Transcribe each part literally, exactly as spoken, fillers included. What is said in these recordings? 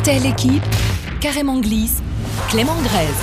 T L Équipe, Carrément Glisse, Clément Grèze.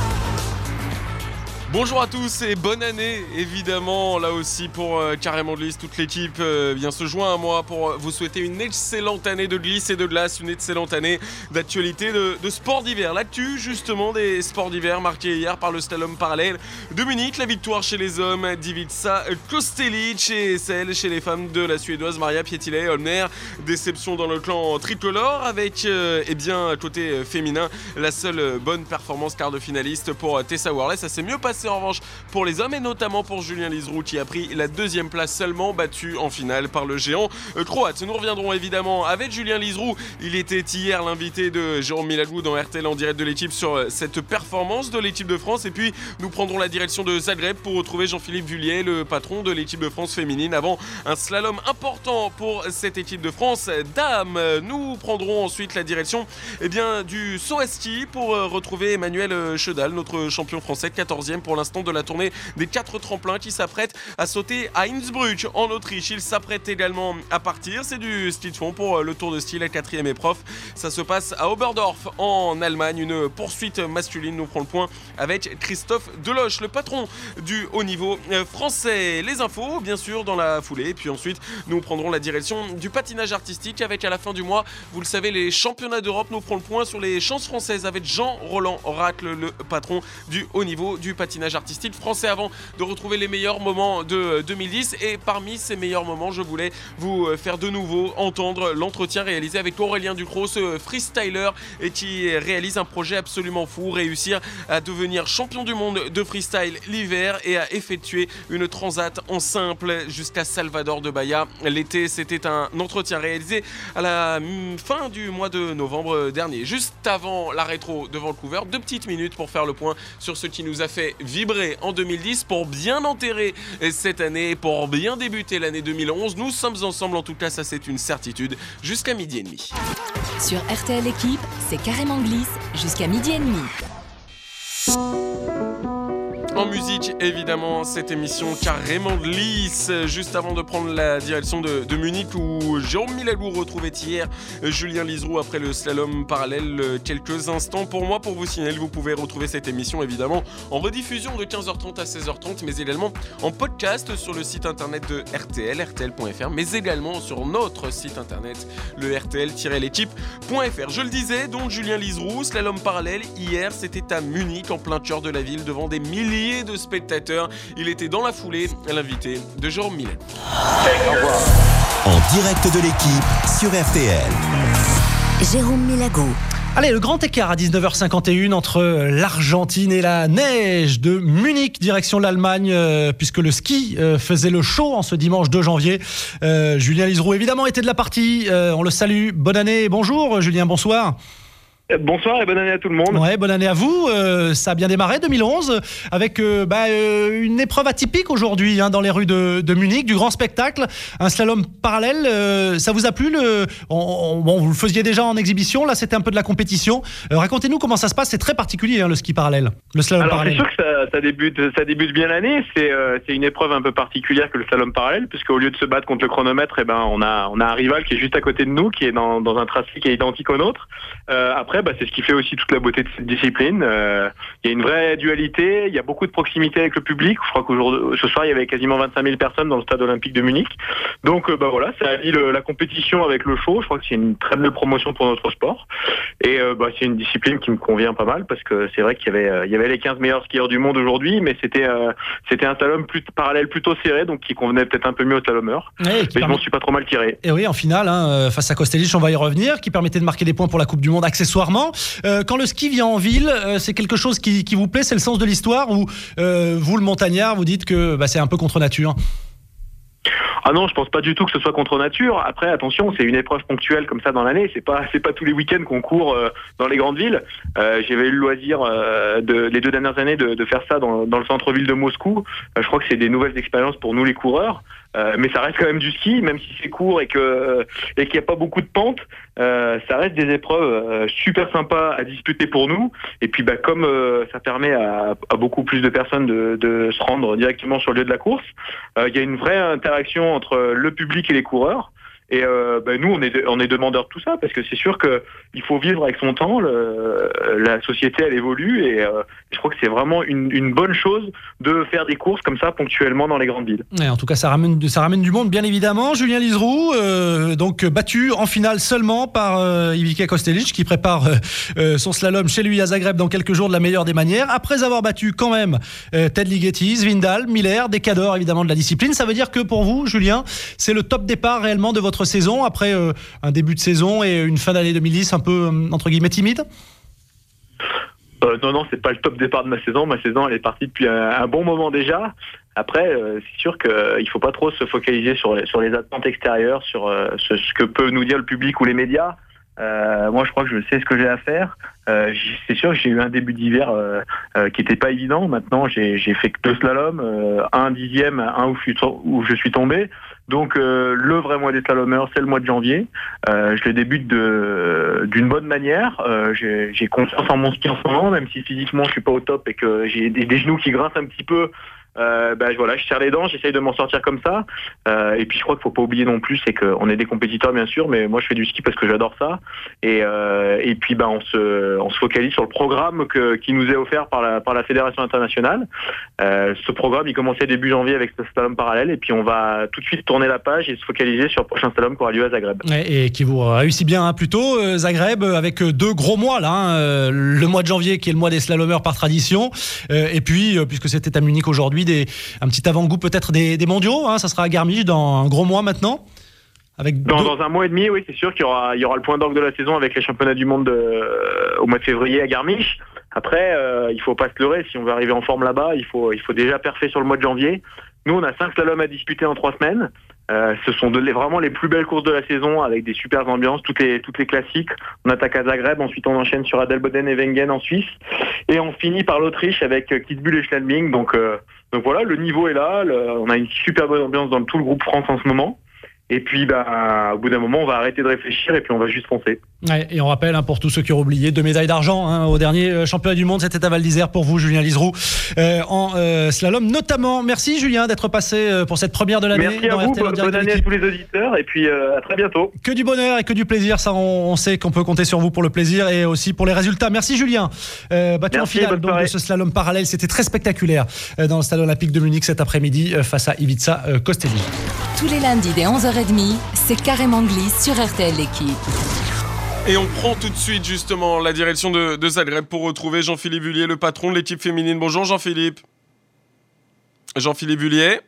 Bonjour à tous et bonne année, évidemment, là aussi pour euh, Carrément Glisse, toute l'équipe euh, vient se joindre à moi pour vous souhaiter une excellente année de glisse et de glace, une excellente année d'actualité de, de sport d'hiver. L'actu justement des sports d'hiver marqué hier par le slalom parallèle de Munich, la victoire chez les hommes d'Ivica Kostelic et celle chez les femmes de la Suédoise Maria Pietilä-Holmner. Déception dans le clan tricolore avec, euh, eh bien, côté féminin, la seule bonne performance quart de finaliste pour Tessa Worley. Ça s'est mieux passé en revanche pour les hommes et notamment pour Julien Liseroux qui a pris la deuxième place seulement, battu en finale par le géant croate. Nous reviendrons évidemment avec Julien Liseroux. Il était hier l'invité de Jérôme Milagou dans R T L en direct de l'équipe sur cette performance de l'équipe de France, et puis nous prendrons la direction de Zagreb pour retrouver Jean-Philippe Vullier, le patron de l'équipe de France féminine, avant un slalom important pour cette équipe de France dames. Nous prendrons ensuite la direction eh bien, du saut à ski pour retrouver Emmanuel Chedal, notre champion français, quatorzième pour l'instant de la tournée des quatre tremplins, qui s'apprête à sauter à Innsbruck en Autriche. Il s'apprête également à partir, c'est du ski de fond pour le Tour de Ski, la quatrième épreuve. Ça se passe à Oberdorf en Allemagne, une poursuite masculine. Nous prenons le point avec Christophe Deloche, le patron du haut niveau français. Les infos bien sûr dans la foulée, et puis ensuite nous prendrons la direction du patinage artistique avec à la fin du mois, vous le savez, les championnats d'Europe. Nous prenons le point sur les chances françaises avec Jean-Roland Oracle, le patron du haut niveau du patinage artistique français, avant de retrouver les meilleurs moments de deux mille dix. Et parmi ces meilleurs moments, je voulais vous faire de nouveau entendre l'entretien réalisé avec Aurélien Ducrot, ce freestyler et qui réalise un projet absolument fou, réussir à devenir champion du monde de freestyle l'hiver et à effectuer une transat en simple jusqu'à Salvador de Bahia l'été. C'était un entretien réalisé à la fin du mois de novembre dernier, juste avant la rétro de Vancouver. Deux petites minutes pour faire le point sur ce qui nous a fait vibrer en deux mille dix, pour bien enterrer cette année, pour bien débuter l'année deux mille onze. Nous sommes ensemble, en tout cas ça c'est une certitude, jusqu'à midi et demi. Sur R T L Équipe, c'est Carrément Glisse jusqu'à midi et demi. En musique, évidemment, cette émission Carrément Glisse. Juste avant de prendre la direction de, de Munich, où Jérôme Milagou retrouvait hier Julien Liseroux après le slalom parallèle. Quelques instants pour moi, pour vous signaler, vous pouvez retrouver cette émission évidemment en rediffusion de quinze heures trente à seize heures trente, mais également en podcast sur le site internet de R T L, R T L point F R, mais également sur notre site internet, le R T L tiret l'équipe point F R. Je le disais, donc Julien Liseroux, slalom parallèle, hier c'était à Munich, en plein cœur de la ville, devant des milliers de spectateurs. Il était dans la foulée l'invité de Jérôme Milagou. Au revoir. En direct de l'équipe sur R T L. Jérôme Milagou. Allez, le grand écart à dix-neuf heures cinquante et un entre l'Argentine et la neige de Munich, direction l'Allemagne, euh, puisque le ski euh, faisait le show en ce dimanche deux janvier. Euh, Julien Liseroux, évidemment, était de la partie. Euh, on le salue. Bonne année et bonjour, Julien, bonsoir. Bonsoir et bonne année à tout le monde. Ouais, bonne année à vous. Euh, ça a bien démarré deux mille onze avec euh, bah, euh, une épreuve atypique aujourd'hui hein, dans les rues de, de Munich, du grand spectacle, un slalom parallèle. Euh, ça vous a plu le... on, on, bon, vous le faisiez déjà en exhibition, là c'était un peu de la compétition. Euh, racontez-nous comment ça se passe. C'est très particulier hein, le ski parallèle, le slalom Alors, parallèle. C'est sûr que ça, ça débute, ça débute bien l'année. C'est, euh, c'est une épreuve un peu particulière que le slalom parallèle, puisqu'au lieu de se battre contre le chronomètre, eh ben on a on a un rival qui est juste à côté de nous, qui est dans, dans un tracé qui est identique au nôtre. Euh, après, bah, c'est ce qui fait aussi toute la beauté de cette discipline. Euh, il y a une vraie dualité, il y a beaucoup de proximité avec le public. Je crois qu'aujourd'hui, ce soir, il y avait quasiment vingt-cinq mille personnes dans le stade olympique de Munich. Donc, euh, bah voilà, ça allie le, la compétition avec le show. Je crois que c'est une très belle promotion pour notre sport. Et euh, bah, c'est une discipline qui me convient pas mal, parce que c'est vrai qu'il y avait, euh, il y avait les quinze meilleurs skieurs du monde aujourd'hui, mais c'était, euh, c'était un slalom plus, parallèle plutôt serré, donc qui convenait peut-être un peu mieux aux slalomeurs. Ouais, mais permet... je m'en suis pas trop mal tiré. Et oui, en finale, hein, face à Kostelic, on va y revenir, qui permettait de marquer des points pour la Coupe du Monde accessoirement. Euh, quand le ski vient en ville, euh, c'est quelque chose qui, qui vous plaît, c'est le sens de l'histoire, ou euh, vous, le montagnard, vous dites que bah, c'est un peu contre nature? Ah non, je pense pas du tout que ce soit contre nature. Après, attention, c'est une épreuve ponctuelle comme ça dans l'année. C'est pas, c'est pas tous les week-ends qu'on court euh, dans les grandes villes. Euh, j'avais eu le loisir euh, de, les deux dernières années de, de faire ça dans, dans le centre-ville de Moscou. Euh, je crois que c'est des nouvelles expériences pour nous les coureurs. Euh, mais ça reste quand même du ski, même si c'est court et que et qu'il n'y a pas beaucoup de pentes. Euh, ça reste des épreuves euh, super sympas à disputer pour nous. Et puis, bah, comme euh, ça permet à, à beaucoup plus de personnes de, de se rendre directement sur le lieu de la course, il euh, y a une vraie interaction entre le public et les coureurs. Et euh, bah, nous, on est, on est demandeurs de tout ça, parce que c'est sûr qu'il faut vivre avec son temps, le, la société, elle évolue, et euh, je crois que c'est vraiment une, une bonne chose de faire des courses comme ça, ponctuellement, dans les grandes villes. Ouais, en tout cas, ça ramène, ça ramène du monde, bien évidemment. Julien Liseroux, euh, donc battu en finale seulement par euh, Ivica Kostelic, qui prépare euh, euh, son slalom chez lui à Zagreb dans quelques jours de la meilleure des manières, après avoir battu quand même euh, Ted Ligeti, Svindal, Miller, des cadors évidemment de la discipline. Ça veut dire que pour vous, Julien, c'est le top départ réellement de votre saison, après euh, un début de saison et une fin d'année deux mille dix un peu, euh, entre guillemets, timide? Euh, non, non, c'est pas le top départ de ma saison. Ma saison, elle est partie depuis un, un bon moment déjà. Après, euh, c'est sûr qu'il euh, faut pas trop se focaliser sur les, sur les attentes extérieures, sur euh, ce, ce que peut nous dire le public ou les médias. Euh, moi, je crois que je sais ce que j'ai à faire. Euh, c'est sûr que j'ai eu un début d'hiver euh, euh, qui était pas évident. Maintenant, j'ai, j'ai fait que deux slaloms, euh, un dixième, un où je suis, to- où je suis tombé. Donc, euh, le vrai mois des slalomers, c'est le mois de janvier. Euh, je le débute de, d'une bonne manière. Euh, j'ai, j'ai confiance en mon ski en ce moment, même si physiquement je suis pas au top et que j'ai des, des genoux qui grincent un petit peu. Euh, ben voilà, je serre les dents, j'essaye de m'en sortir comme ça. Euh, et puis je crois qu'il faut pas oublier non plus, c'est qu'on est des compétiteurs bien sûr, mais moi je fais du ski parce que j'adore ça. Et, euh, et puis ben on se, on se focalise sur le programme que, qui nous est offert par la, par la fédération internationale. Euh, ce programme il commençait début janvier avec ce slalom parallèle, et puis on va tout de suite tourner la page et se focaliser sur le prochain slalom qui aura lieu à Zagreb. Et, et qui vous réussit bien hein, plutôt, euh, Zagreb, avec deux gros mois là, hein, euh, le mois de janvier qui est le mois des slalomers par tradition, euh, et puis euh, puisque c'était à Munich aujourd'hui, Des, un petit avant-goût peut-être des, des mondiaux, hein, ça sera à Garmisch dans un gros mois maintenant avec dans, deux... dans un mois et demi, oui, c'est sûr qu'il y aura, il y aura le point d'orgue de la saison avec les championnats du monde de, euh, au mois de février à Garmisch. Après, euh, il faut pas se leurrer, si on veut arriver en forme là-bas, il faut, il faut déjà perfer sur le mois de janvier. Nous, on a cinq slaloms à disputer en trois semaines. Euh, ce sont de, les, vraiment les plus belles courses de la saison, avec des super ambiances, toutes les, toutes les classiques. On attaque à Zagreb, ensuite on enchaîne sur Adelboden et Wengen en Suisse, et on finit par l'Autriche avec Kitzbühel et Schladming. Donc, euh, donc voilà, le niveau est là, le, on a une super bonne ambiance dans tout le groupe France en ce moment. Et puis, bah, au bout d'un moment, on va arrêter de réfléchir et puis on va juste foncer. Ouais, et on rappelle, hein, pour tous ceux qui ont oublié, deux médailles d'argent hein, au dernier euh, championnat du monde, c'était à Val d'Isère pour vous, Julien Liseroux, euh, en euh, slalom notamment. Merci, Julien, d'être passé euh, pour cette première de l'année. Merci à vous, bonne, bonne année à tous les auditeurs, et puis euh, à très bientôt. Que du bonheur et que du plaisir, ça, on, on sait qu'on peut compter sur vous pour le plaisir et aussi pour les résultats. Merci, Julien. Euh, battu Merci, en finale donc, de ce slalom parallèle, c'était très spectaculaire euh, dans le stade olympique de Munich cet après-midi euh, face à Ivica euh, Kostelic. Tous les lundis dès onze heures trente, c'est Carrément Glisse sur R T L L'équipe. Et on prend tout de suite justement la direction de, de Zagreb pour retrouver Jean-Philippe Vullier, le patron de l'équipe féminine. Bonjour Jean-Philippe. Jean-Philippe Vullier.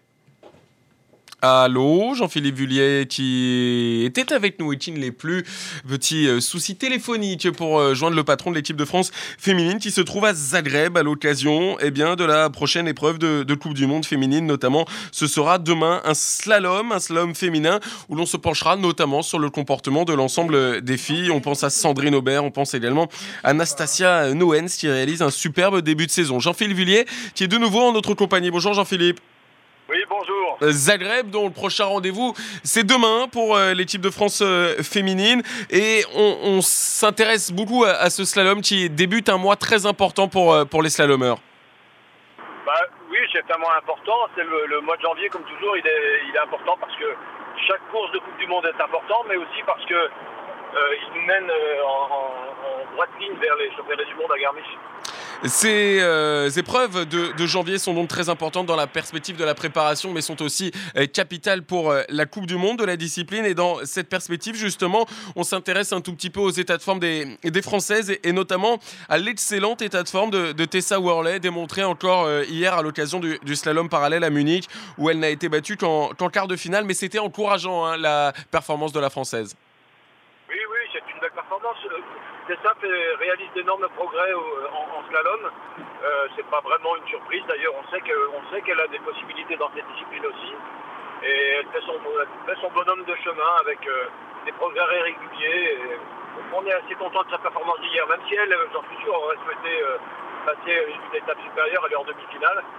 Allô, Jean-Philippe Vullier qui était avec nous et qui ne l'est plus. Petit euh, souci téléphonique pour euh, joindre le patron de l'équipe de France féminine qui se trouve à Zagreb à l'occasion eh bien, de la prochaine épreuve de, de Coupe du Monde féminine notamment. Ce sera demain un slalom, un slalom féminin où l'on se penchera notamment sur le comportement de l'ensemble des filles. On pense à Sandrine Aubert, on pense également à Nastasia Noens qui réalise un superbe début de saison. Jean-Philippe Vullier qui est de nouveau en notre compagnie. Bonjour Jean-Philippe. Oui, bonjour. Zagreb, dont le prochain rendez-vous, c'est demain pour euh, l'équipe de France euh, féminine. Et on, on s'intéresse beaucoup à, à ce slalom qui débute un mois très important pour, euh, pour les slalomeurs. Bah, oui, c'est un mois important. C'est le, le mois de janvier, comme toujours, il est, il est important parce que chaque course de Coupe du Monde est important, mais aussi parce que euh, il nous mène euh, en, en, en droite ligne vers les championnats du monde à Garmisch. Ces euh, épreuves de, de janvier sont donc très importantes dans la perspective de la préparation, mais sont aussi euh, capitales pour euh, la Coupe du Monde de la discipline. Et dans cette perspective, justement, on s'intéresse un tout petit peu aux états de forme des, des Françaises et, et notamment à l'excellent état de forme de, de Tessa Worley, démontré encore euh, hier à l'occasion du, du slalom parallèle à Munich, où elle n'a été battue qu'en, qu'en quart de finale. Mais c'était encourageant, hein, la performance de la Française. Oui, oui, c'est une belle performance. Tessa réalise d'énormes progrès en, en slalom. Euh, c'est pas vraiment une surprise. D'ailleurs, on sait que, on sait qu'elle a des possibilités dans cette discipline aussi. Et elle fait son, elle fait son bonhomme de chemin avec euh, des progrès réguliers. Et on est assez content de sa performance d'hier, même si elle, j'en suis sûr, aurait souhaité euh, passer une étape supérieure, elle est en demi-finale.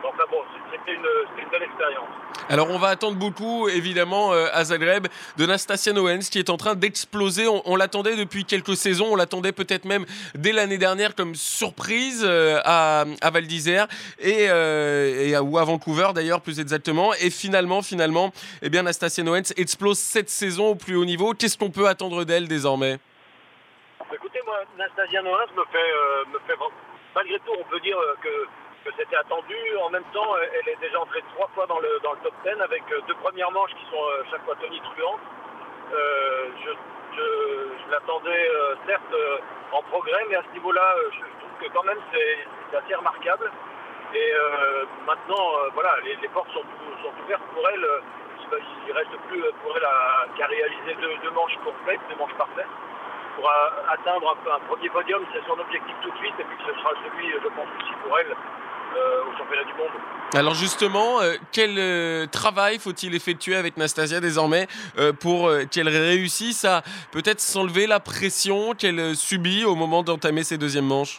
Enfin bon, c'était une, c'était une belle expérience. Alors on va attendre beaucoup évidemment euh, à Zagreb de Nastasia Noens qui est en train d'exploser. On, on l'attendait depuis quelques saisons, on l'attendait peut-être même dès l'année dernière comme surprise euh, à, à Val d'Isère et, euh, et à, ou à Vancouver d'ailleurs plus exactement. Et finalement, finalement, eh bien Nastasia Noens explose cette saison au plus haut niveau. Qu'est-ce qu'on peut attendre d'elle désormais? Écoutez, moi, Nastasia Noens me fait, euh, me fait, malgré tout, on peut dire que que c'était attendu. En même temps, elle est déjà entrée trois fois dans le, dans le top dix avec deux premières manches qui sont chaque fois tonitruantes. Euh, je je, je l'attendais euh, certes euh, en progrès, mais à ce niveau-là, euh, je trouve que quand même c'est, c'est assez remarquable. Et euh, maintenant, euh, voilà, les, les portes sont, sont ouvertes pour elle. Il ne reste plus pour elle à, qu'à réaliser deux, deux manches complètes, deux manches parfaites. Pour a, atteindre un, un premier podium, c'est son objectif tout de suite, et puis ce sera celui, je pense, aussi pour elle, Euh, au championnat du monde. Alors justement, euh, quel euh, travail faut-il effectuer avec Nastasia désormais euh, pour euh, qu'elle réussisse à peut-être s'enlever la pression qu'elle euh, subit au moment d'entamer ses deuxièmes manches?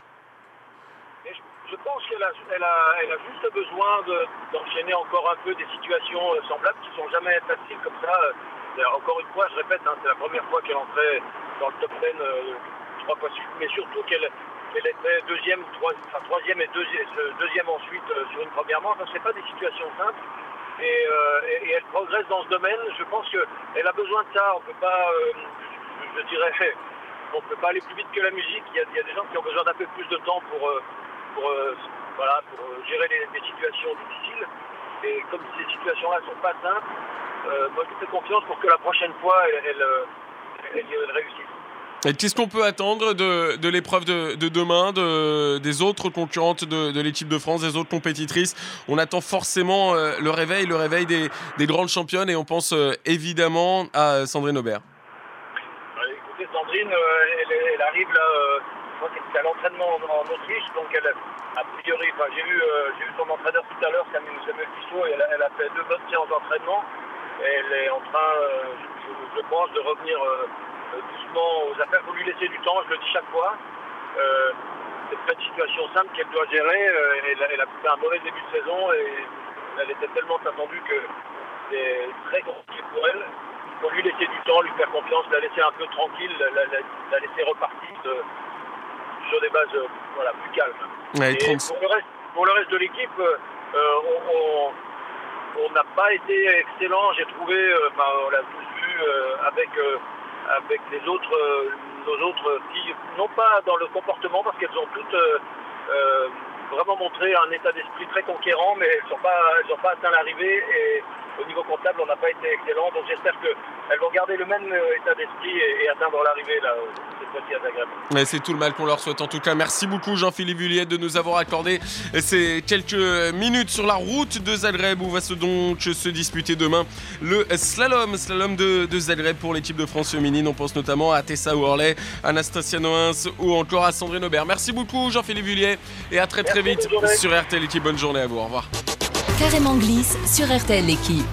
Et je, je pense qu'elle a, elle a, elle a juste besoin de, d'enchaîner encore un peu des situations euh, semblables qui ne sont jamais faciles comme ça. Euh, encore une fois, je répète, hein, c'est la première fois qu'elle entrait dans le top dix euh, trois fois suite, mais surtout qu'elle Elle était deuxième, troisième, enfin, troisième et deuxième, deuxième ensuite euh, sur une première manche. Donc, ce n'est pas des situations simples. Et, euh, et, et elle progresse dans ce domaine. Je pense qu'elle a besoin de ça. On peut pas, euh, je, je dirais, on ne peut pas aller plus vite que la musique. Il y, a, il y a des gens qui ont besoin d'un peu plus de temps pour, pour, euh, voilà, pour gérer des, des situations difficiles. Et comme ces situations-là ne sont pas simples, euh, moi je fais confiance pour que la prochaine fois, elle, elle, elle, elle, elle réussisse. Et qu'est-ce qu'on peut attendre de, de l'épreuve de, de demain, de, des autres concurrentes de, de l'équipe de France, des autres compétitrices? On attend forcément euh, le réveil, le réveil des, des grandes championnes, et on pense euh, évidemment à Sandrine Aubert. Euh, écoutez, Sandrine, euh, elle, elle arrive là, euh, je crois qu'elle est à l'entraînement en, en Autriche, donc elle, a priori, enfin, j'ai vu, euh, j'ai vu son entraîneur tout à l'heure, Samuel Tissot, et elle, elle a fait deux bonnes séances d'entraînement, et elle est en train, euh, je, je pense, de revenir euh, doucement aux affaires. Il faut lui laisser du temps, je le dis chaque fois. Euh, c'est pas une situation simple qu'elle doit gérer. Euh, elle, elle a fait un mauvais début de saison et elle était tellement attendue que c'est très compliqué pour elle. Il faut lui laisser du temps, lui faire confiance, la laisser un peu tranquille, la, la, la laisser repartir de, sur des bases euh, voilà, plus calmes. Ouais, et pour le, reste, pour le reste de l'équipe, euh, on, on n'a pas été excellent, j'ai trouvé, euh, bah, on l'a tous vu euh, avec... Euh, avec les autres, euh, nos autres filles, non pas dans le comportement, parce qu'elles ont toutes euh, euh, vraiment montré un état d'esprit très conquérant, mais elles n'ont pas, elles ont pas atteint l'arrivée, et au niveau comptable, on n'a pas été excellent. Donc j'espère qu'elles vont garder le même état d'esprit et, et atteindre l'arrivée là, cette fois-ci à Zagreb. Mais c'est tout le mal qu'on leur souhaite en tout cas. Merci beaucoup Jean-Philippe Vulliet de nous avoir accordé ces quelques minutes sur la route de Zagreb, où va se donc se disputer demain le slalom, slalom de, de Zagreb pour l'équipe de France féminine. On pense notamment à Tessa Worley, à Nastasia Noens ou encore à Sandrine Aubert. Merci beaucoup Jean-Philippe Vulliet et à très très Merci, vite sur R T L Équipe. Bonne journée à vous, au revoir. Carrément glisse sur R T L L'équipe.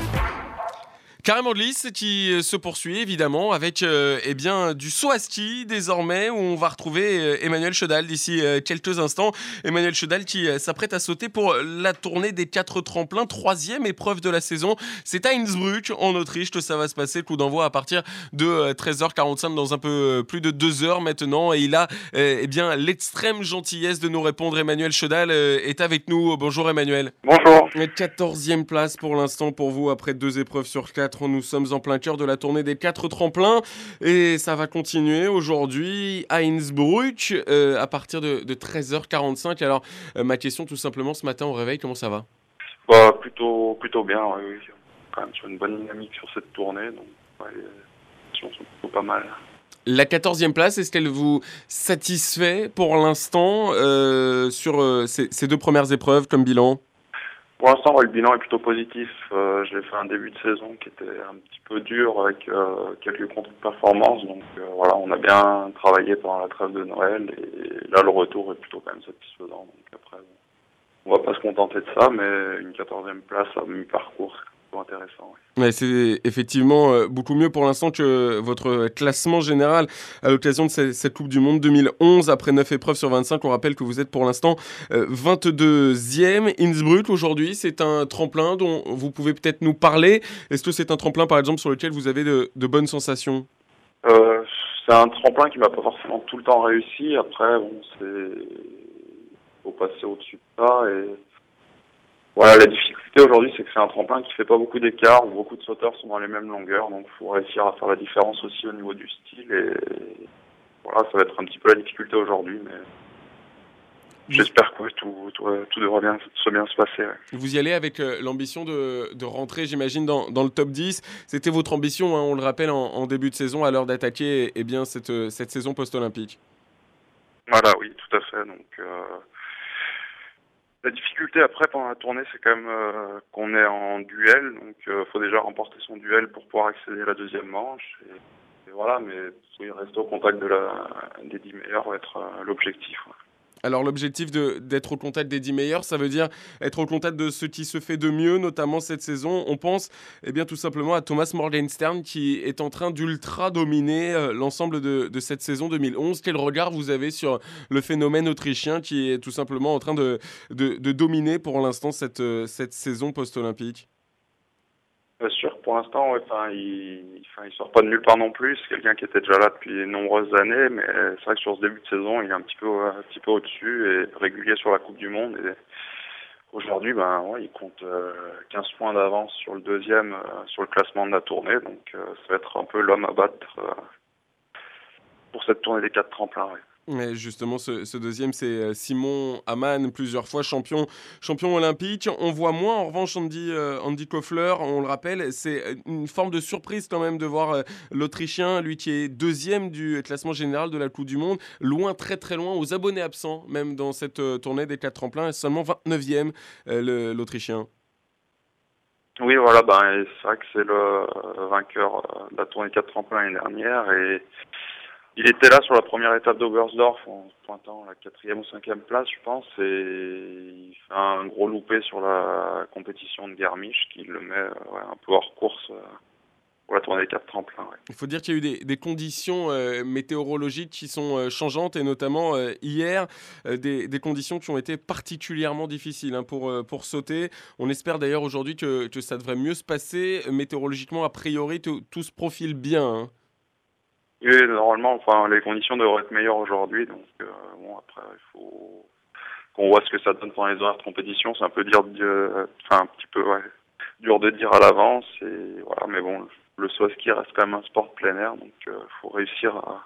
Carrément glisse qui se poursuit évidemment avec euh, eh bien, du saut à ski désormais, où on va retrouver euh, Emmanuel Chedal d'ici euh, quelques instants. Emmanuel Chedal qui euh, s'apprête à sauter pour la tournée des quatre tremplins, troisième épreuve de la saison. C'est à Innsbruck en Autriche que ça va se passer. Coup d'envoi à partir de euh, treize heures quarante-cinq dans un peu euh, plus de deux heures maintenant. Et il a euh, eh bien, l'extrême gentillesse de nous répondre. Emmanuel Chedal euh, est avec nous. Bonjour Emmanuel. Bonjour. quatorzième place pour l'instant pour vous après deux épreuves sur quatre. Nous sommes en plein cœur de la tournée des quatre tremplins et ça va continuer aujourd'hui à Innsbruck euh, à partir de, de treize heures quarante-cinq. Alors euh, ma question tout simplement ce matin au réveil, comment ça va? Bah, plutôt, plutôt bien, oui, oui. Quand même sur une bonne dynamique sur cette tournée, donc ouais, les situations sont plutôt pas mal. La quatorzième place, est-ce qu'elle vous satisfait pour l'instant euh, sur euh, ces, ces deux premières épreuves comme bilan? Pour l'instant, ouais, le bilan est plutôt positif. Euh, j'ai fait un début de saison qui était un petit peu dur avec euh, quelques contre-performances. Donc euh, voilà, on a bien travaillé pendant la trêve de Noël et là, le retour est plutôt quand même satisfaisant. Donc après, on va pas se contenter de ça, mais une quatorzième place à mi-parcours, plutôt intéressant. Oui. Ouais, c'est effectivement euh, beaucoup mieux pour l'instant que votre classement général à l'occasion de cette, cette Coupe du Monde deux mille onze. Après neuf épreuves sur vingt-cinq, on rappelle que vous êtes pour l'instant euh, vingt-deuxième. Innsbruck, aujourd'hui, c'est un tremplin dont vous pouvez peut-être nous parler. Est-ce que c'est un tremplin, par exemple, sur lequel vous avez de, de bonnes sensations ? euh, C'est un tremplin qui m'a pas forcément tout le temps réussi. Après, bon, c'est... faut passer au-dessus de ça et... Voilà, la difficulté aujourd'hui, c'est que c'est un tremplin qui fait pas beaucoup d'écart, où beaucoup de sauteurs sont dans les mêmes longueurs, donc il faut réussir à faire la différence aussi au niveau du style, et voilà, ça va être un petit peu la difficulté aujourd'hui, mais j'espère que tout, tout, tout devrait bien, se bien se passer. Ouais. Vous y allez avec euh, l'ambition de, de rentrer, j'imagine, dans, dans le top dix. C'était votre ambition, hein, on le rappelle, en, en début de saison, à l'heure d'attaquer eh bien, cette, cette saison post-olympique. Voilà, oui, tout à fait, donc... Euh... La difficulté après pendant la tournée, c'est quand même euh, qu'on est en duel, donc il euh, faut déjà remporter son duel pour pouvoir accéder à la deuxième manche. Et, et voilà, mais oui, rester au contact de la, des dix meilleurs va être euh, l'objectif. Ouais. Alors l'objectif de, d'être au contact des dix meilleurs, ça veut dire être au contact de ce qui se fait de mieux, notamment cette saison. On pense eh bien, tout simplement à Thomas Morgenstern qui est en train d'ultra dominer euh, l'ensemble de, de cette saison deux mille onze. Quel regard vous avez sur le phénomène autrichien qui est tout simplement en train de, de, de dominer pour l'instant cette, cette saison post-olympique ? Bien sûr, pour l'instant, ouais, enfin, il, enfin, il sort pas de nulle part non plus. C'est quelqu'un qui était déjà là depuis de nombreuses années, mais c'est vrai que sur ce début de saison, il est un petit peu, un petit peu au-dessus et régulier sur la Coupe du Monde. Et aujourd'hui, ben, ouais, il compte euh, quinze points d'avance sur le deuxième, euh, sur le classement de la tournée. Donc, euh, ça va être un peu l'homme à battre euh, pour cette tournée des quatre tremplins. Ouais. Mais justement, ce, ce deuxième, c'est Simon Hamann, plusieurs fois champion, champion olympique. On voit moins, en revanche, Andy, euh, Andy Koffler, on le rappelle. C'est une forme de surprise quand même de voir euh, l'Autrichien, lui qui est deuxième du classement général de la Coupe du Monde, loin, très très loin, aux abonnés absents, même dans cette euh, tournée des quatre tremplins, seulement vingt-neuvième, euh, le, l'Autrichien. Oui, voilà, ben, c'est vrai que c'est le vainqueur de la tournée quatre tremplins l'année dernière et il était là sur la première étape d'Oberstdorf en pointant la quatrième ou cinquième place, je pense, et il fait un gros loupé sur la compétition de Garmisch qui le met ouais, un peu hors course pour la tournée des quatre tremplins. Ouais. Il faut dire qu'il y a eu des, des conditions euh, météorologiques qui sont euh, changeantes et notamment euh, hier, euh, des, des conditions qui ont été particulièrement difficiles hein, pour, euh, pour sauter. On espère d'ailleurs aujourd'hui que, que ça devrait mieux se passer. Météorologiquement, a priori, tout, tout se profile bien. Hein. Oui, normalement, enfin, les conditions devraient être meilleures aujourd'hui. Donc, euh, bon, après, il faut qu'on voit ce que ça donne pendant les horaires de compétition. C'est un peu dur, de, enfin, un petit peu, ouais, dur de dire à l'avance. Et voilà, mais bon, le saut à ski reste quand même un sport de plein air, donc il euh, faut réussir à,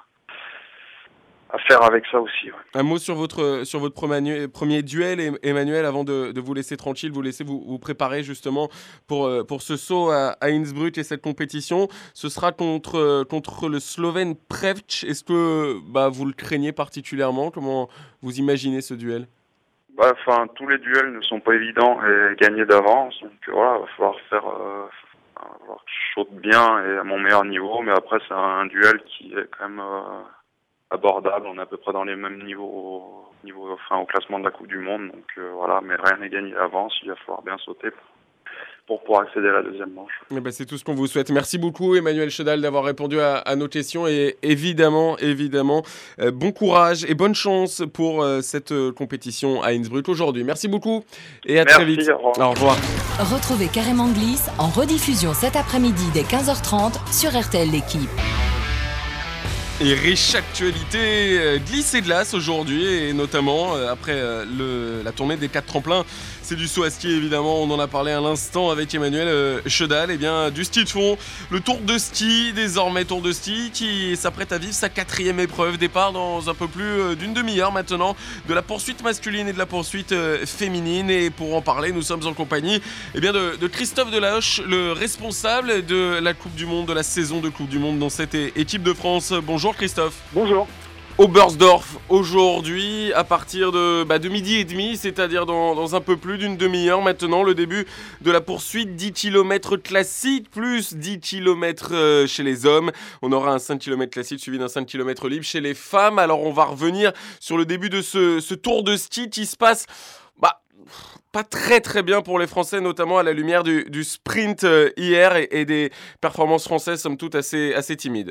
à faire avec ça aussi. Ouais. Un mot sur votre, sur votre premier, premier duel, Emmanuel, avant de, de vous laisser tranquille, vous laisser vous, vous préparer justement pour, pour ce saut à, à Innsbruck et cette compétition. Ce sera contre, contre le Slovène Prevc. Est-ce que bah, vous le craignez particulièrement ? Comment vous imaginez ce duel ? Bah, enfin, tous les duels ne sont pas évidents et gagnés d'avance, donc voilà, il va falloir faire... Euh, il va falloir que je saute bien et à mon meilleur niveau, mais après c'est un duel qui est quand même... Euh, abordable, on est à peu près dans les mêmes niveaux, niveau, enfin, au classement de la Coupe du Monde, donc euh, voilà, mais rien n'est gagné d'avance, il va falloir bien sauter pour, pour pouvoir accéder à la deuxième manche. Eh ben, c'est tout ce qu'on vous souhaite. Merci beaucoup Emmanuel Chedal d'avoir répondu à, à nos questions et évidemment, évidemment, euh, bon courage et bonne chance pour euh, cette euh, compétition à Innsbruck aujourd'hui. Merci beaucoup et à Merci, très vite. Au revoir. Au revoir. Retrouvez Carrément Glisse en rediffusion cet après-midi dès quinze heures trente sur R T L L'équipe. Et riche actualité euh, glisse et glace aujourd'hui et notamment euh, après euh, le, la tournée des quatre tremplins. C'est du saut à ski évidemment, on en a parlé à l'instant avec Emmanuel euh, Chedal, et bien du ski de fond, le Tour de ski, désormais Tour de ski qui s'apprête à vivre sa quatrième épreuve, départ dans un peu plus euh, d'une demi-heure maintenant de la poursuite masculine et de la poursuite euh, féminine, et pour en parler nous sommes en compagnie eh bien, de, de Christophe Delahoche, le responsable de la Coupe du Monde, de la saison de Coupe du Monde dans cette é- équipe de France. Bonjour Christophe. Bonjour. Oberstdorf aujourd'hui à partir de, bah, de midi et demi, c'est-à-dire dans, dans un peu plus d'une demi-heure maintenant, le début de la poursuite, dix kilomètres classiques plus dix kilomètres euh, chez les hommes. On aura un cinq kilomètres classique suivi d'un cinq kilomètres libre chez les femmes. Alors on va revenir sur le début de ce, ce tour de ski qui se passe... Bah, pas très très bien pour les Français, notamment à la lumière du, du sprint euh, hier et, et des performances françaises somme toute assez, assez timides.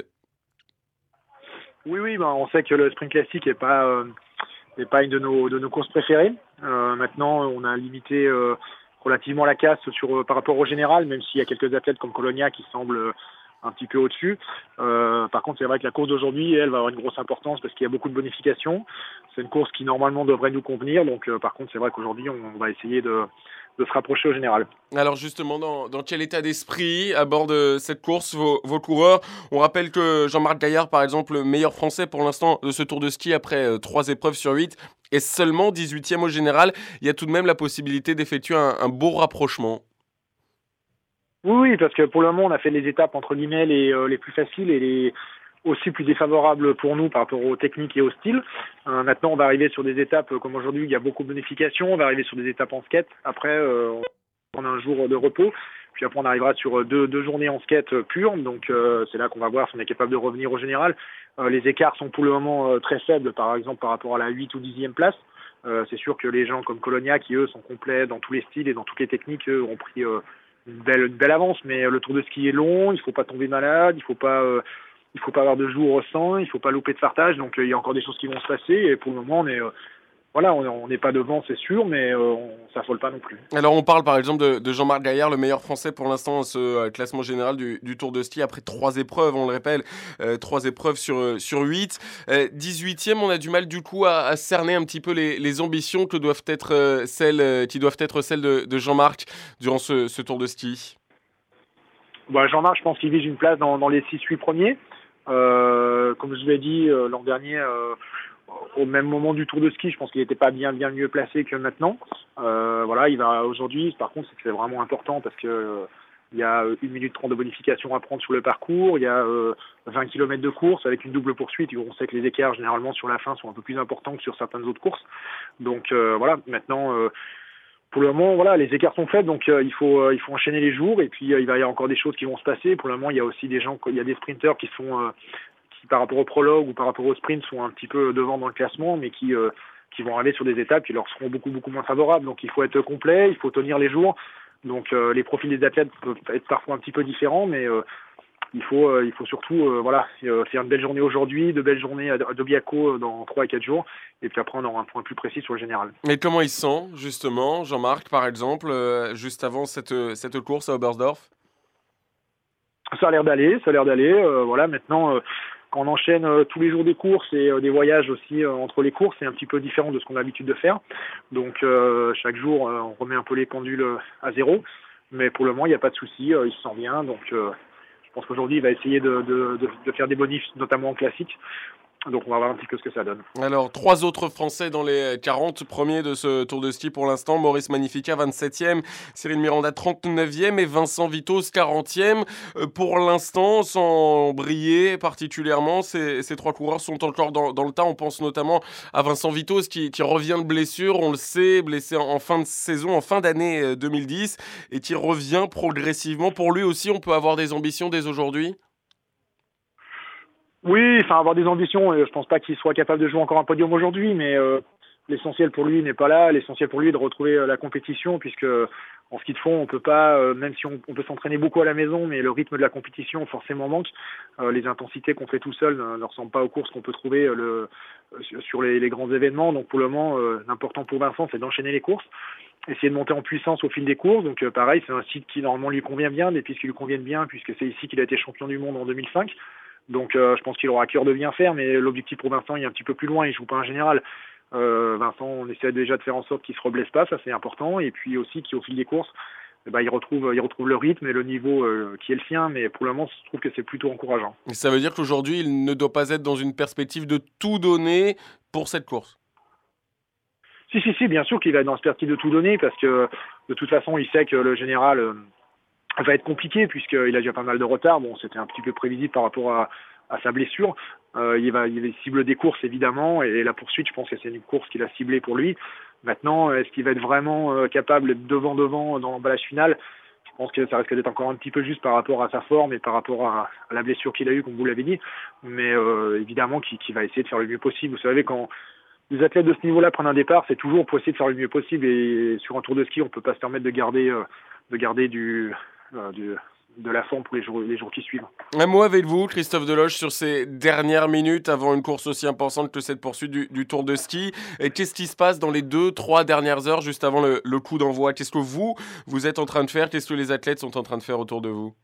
Oui, oui, ben, on sait que le sprint classique n'est pas, euh, est pas une de nos, de nos courses préférées. Euh, maintenant, on a limité euh, relativement la casse sur, euh, par rapport au général, même s'il y a quelques athlètes comme Colonia qui semblent euh, un petit peu au-dessus. Euh, par contre, c'est vrai que la course d'aujourd'hui, elle, va avoir une grosse importance parce qu'il y a beaucoup de bonifications. C'est une course qui, normalement, devrait nous convenir. Donc, euh, par contre, c'est vrai qu'aujourd'hui, on va essayer de, de se rapprocher au général. Alors justement, dans, dans quel état d'esprit aborde cette course vos, vos coureurs? On rappelle que Jean-Marc Gaillard, par exemple, le meilleur français pour l'instant de ce Tour de Ski après euh, trois épreuves sur huit, est seulement dix-huitième au général. Il y a tout de même la possibilité d'effectuer un, un beau rapprochement. Oui, oui, parce que pour le moment, on a fait les étapes entre guillemets les, euh, les plus faciles et les aussi plus défavorables pour nous par rapport aux techniques et au style. Euh, maintenant, on va arriver sur des étapes euh, comme aujourd'hui, il y a beaucoup de bonifications. On va arriver sur des étapes en skate. Après, euh, on a un jour de repos. Puis après, on arrivera sur deux, deux journées en skate pure. Donc, euh, c'est là qu'on va voir si on est capable de revenir au général. Euh, les écarts sont pour le moment euh, très faibles, par exemple, par rapport à la huit ou dixième place. Euh, c'est sûr que les gens comme Colonia, qui eux sont complets dans tous les styles et dans toutes les techniques, eux, ont pris euh, une belle, une belle avance. Mais le Tour de Ski est long, il faut pas tomber malade, il faut pas, euh, il faut pas avoir de jours sans, il faut pas louper de fartage. Donc, euh, il y a encore des choses qui vont se passer. Et pour le moment, on est euh, Voilà, on n'est pas devant, c'est sûr, mais euh, on ne s'affole pas non plus. Alors, on parle par exemple de, de Jean-Marc Gaillard, le meilleur français pour l'instant, ce euh, classement général du, du Tour de Ski, après trois épreuves, on le rappelle, euh, trois épreuves sur, euh, sur huit. Euh, dix-huitième, on a du mal du coup à, à cerner un petit peu les, les ambitions que doivent être, euh, celles, euh, qui doivent être celles de, de Jean-Marc durant ce, ce Tour de Ski. Bah, Jean-Marc, je pense qu'il vise une place dans, dans les six huit premiers. Euh, comme je l'ai dit euh, l'an dernier, euh, au même moment du Tour de Ski, je pense qu'il n'était pas bien bien mieux placé que maintenant. Euh, voilà, il va aujourd'hui. Par contre, c'est vraiment important parce que euh, il y a une minute trente de bonification à prendre sur le parcours. Il y a euh, vingt kilomètres de course avec une double poursuite. On sait que les écarts généralement sur la fin sont un peu plus importants que sur certaines autres courses. Donc euh, voilà, maintenant. Euh, Pour le moment, voilà, les écarts sont faibles, donc euh, il faut euh, il faut enchaîner les jours et puis euh, il va y avoir encore des choses qui vont se passer. Pour le moment, il y a aussi des gens, il y a des sprinteurs qui sont euh, qui par rapport au prologue ou par rapport au sprint sont un petit peu devant dans le classement, mais qui euh, qui vont aller sur des étapes qui leur seront beaucoup beaucoup moins favorables. Donc il faut être complet, il faut tenir les jours. Donc euh, les profils des athlètes peuvent être parfois un petit peu différents, mais euh, il faut euh, il faut surtout euh, voilà euh, faire une belle journée aujourd'hui, de belles journées à, à Dobiaco dans trois et quatre jours, et puis après on aura un point plus précis sur le général. Et comment il se sent justement, Jean-Marc, par exemple, euh, juste avant cette, cette course à Oberstdorf? Ça a l'air d'aller, ça a l'air d'aller. Euh, voilà, maintenant, euh, quand on enchaîne euh, tous les jours des courses et euh, des voyages aussi euh, entre les courses, c'est un petit peu différent de ce qu'on a l'habitude de faire. Donc euh, chaque jour, euh, on remet un peu les pendules euh, à zéro. Mais pour le moment, il n'y a pas de souci, euh, il se sent bien. Donc euh, je pense qu'aujourd'hui, il va essayer de, de, de, de faire des bonifs, notamment en classique. Donc on va voir un petit peu ce que ça donne. Alors, trois autres Français dans les quarante premiers de ce Tour de Ski pour l'instant. Maurice Magnifica, vingt-septième, Cyril Miranda, trente-neuvième et Vincent Vitoz, quarantième. Euh, pour l'instant, sans briller particulièrement, ces, ces trois coureurs sont encore dans, dans le tas. On pense notamment à Vincent Vitoz qui, qui revient de blessure, on le sait, blessé en, en fin de saison, en fin d'année deux mille dix, et qui revient progressivement. Pour lui aussi, on peut avoir des ambitions dès aujourd'hui? Oui, enfin avoir des ambitions, euh, je pense pas qu'il soit capable de jouer encore un podium aujourd'hui, mais euh, l'essentiel pour lui n'est pas là. L'essentiel pour lui est de retrouver euh, la compétition, puisque euh, en ski de fond, on peut pas, euh, même si on, on peut s'entraîner beaucoup à la maison, mais le rythme de la compétition forcément manque. Euh, les intensités qu'on fait tout seul ne, ne ressemblent pas aux courses qu'on peut trouver euh, le, euh, sur les, les grands événements. Donc pour le moment, euh, l'important pour Vincent, c'est d'enchaîner les courses, essayer de monter en puissance au fil des courses. Donc euh, pareil, c'est un site qui normalement lui convient bien, des pistes qui lui conviennent bien, puisque c'est ici qu'il a été champion du monde en deux mille cinq. Donc euh, je pense qu'il aura à cœur de bien faire, mais l'objectif pour Vincent il est un petit peu plus loin, il joue pas un général. Euh, Vincent, on essaie déjà de faire en sorte qu'il se reblesse pas, ça c'est important, et puis aussi qu'au fil des courses, eh ben, il retrouve il retrouve le rythme et le niveau euh, qui est le sien, mais pour le moment je trouve que c'est plutôt encourageant. Et ça veut dire qu'aujourd'hui il ne doit pas être dans une perspective de tout donner pour cette course? Si, si, si, bien sûr qu'il va être dans cette perspective de tout donner, parce que de toute façon il sait que le général... Euh, va être compliqué puisqu'il a déjà pas mal de retard. Bon, c'était un petit peu prévisible par rapport à, à sa blessure. Euh, il va, il cible des courses évidemment, et la poursuite, je pense que c'est une course qu'il a ciblée pour lui. Maintenant, est-ce qu'il va être vraiment euh, capable d'être devant devant dans l'emballage final? Je pense que ça risque d'être encore un petit peu juste par rapport à sa forme et par rapport à, à la blessure qu'il a eue, comme vous l'avez dit. Mais euh, évidemment, qu'il, qu'il va essayer de faire le mieux possible. Vous savez, quand les athlètes de ce niveau-là prennent un départ, c'est toujours pour essayer de faire le mieux possible. Et sur un tour de ski, on peut pas se permettre de garder, euh, de garder du, euh, du, de la forme pour les jours, les jours qui suivent. Un mot avec vous, Christophe Deloche, sur ces dernières minutes avant une course aussi importante que cette poursuite du, du Tour de ski. Et qu'est-ce qui se passe dans les deux, trois dernières heures juste avant le, le coup d'envoi? Qu'est-ce que vous, vous êtes en train de faire? Qu'est-ce que les athlètes sont en train de faire autour de vous?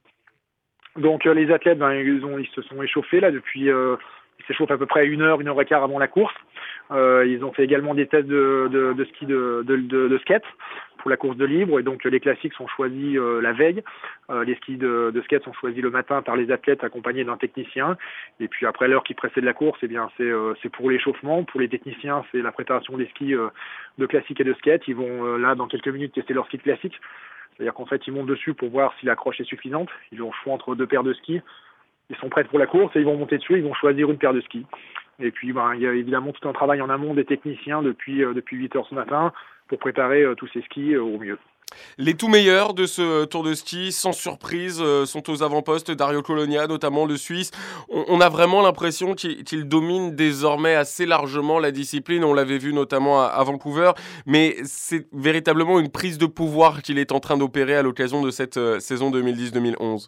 Donc euh, les athlètes, ben, ils, ont, ils se sont échauffés là depuis, euh, ils s'échauffent à peu près une heure, une heure et quart avant la course. Euh, ils ont fait également des tests de, de, de ski de, de, de, de skate pour la course de libre, et donc les classiques sont choisis euh, la veille. Euh, les skis de, de skate sont choisis le matin par les athlètes accompagnés d'un technicien. Et puis après l'heure qui précède la course, eh bien c'est euh, c'est pour l'échauffement. Pour les techniciens, c'est la préparation des skis euh, de classique et de skate. Ils vont euh, là dans quelques minutes tester leur ski de classique. C'est-à-dire qu'en fait, ils montent dessus pour voir si l'accroche est suffisante. Ils ont le choix entre deux paires de skis. Ils sont prêts pour la course et ils vont monter dessus. Ils vont choisir une paire de skis. Et puis, ben, il y a évidemment tout un travail en amont des techniciens depuis, euh, depuis huit heures ce matin pour préparer euh, tous ces skis euh, au mieux. Les tout meilleurs de ce Tour de ski, sans surprise, euh, sont aux avant-postes. Dario Colonia, notamment le Suisse. On, on a vraiment l'impression qu'il, qu'il domine désormais assez largement la discipline. On l'avait vu notamment à, à Vancouver. Mais c'est véritablement une prise de pouvoir qu'il est en train d'opérer à l'occasion de cette euh, saison deux mille dix deux mille onze.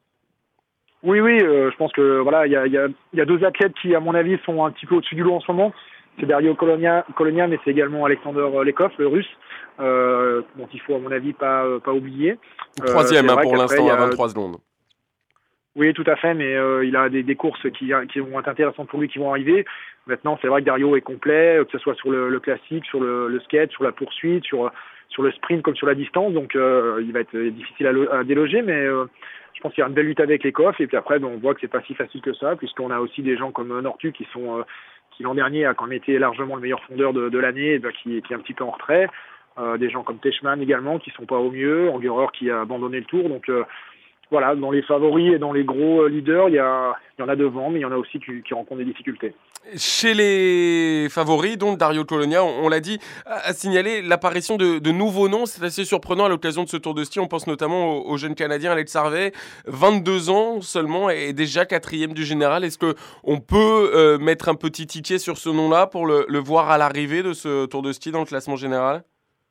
Oui, oui, euh, je pense que voilà, il y a, y, a, y a deux athlètes qui, à mon avis, sont un petit peu au-dessus du lot en ce moment. C'est Dario Colonia, Colonia mais c'est également Alexander Lekov, le russe, euh, dont il faut, à mon avis, pas, euh, pas oublier. Troisième euh, hein, pour l'instant, a... à vingt-trois secondes. Oui, tout à fait, mais euh, il a des, des courses qui, qui vont être intéressantes pour lui, qui vont arriver. Maintenant, c'est vrai que Dario est complet, que ce soit sur le, le classique, sur le, le skate, sur la poursuite, sur, sur le sprint comme sur la distance. Donc, euh, il va être difficile à, lo- à déloger, mais euh, je pense qu'il y a une belle lutte avec les coffres. Et puis après, ben, on voit que c'est pas si facile que ça, puisqu'on a aussi des gens comme Nortu qui sont... Euh, qui l'an dernier a quand même été largement le meilleur fondeur de, de l'année, ben, qui, qui est un petit peu en retrait. Euh, des gens comme Teichmann également, qui sont pas au mieux. Angerer qui a abandonné le tour. Donc euh, voilà, dans les favoris et dans les gros leaders, il y, a, il y en a devant, mais il y en a aussi qui, qui rencontrent des difficultés. Chez les favoris, donc Dario Colonia, on, on l'a dit, a, a signalé l'apparition de, de nouveaux noms. C'est assez surprenant à l'occasion de ce Tour de ski. On pense notamment au, au jeune Canadien Alex Harvey, vingt-deux ans seulement et déjà quatrième du général. Est-ce qu'on peut euh, mettre un petit ticket sur ce nom-là pour le, le voir à l'arrivée de ce Tour de ski dans le classement général ?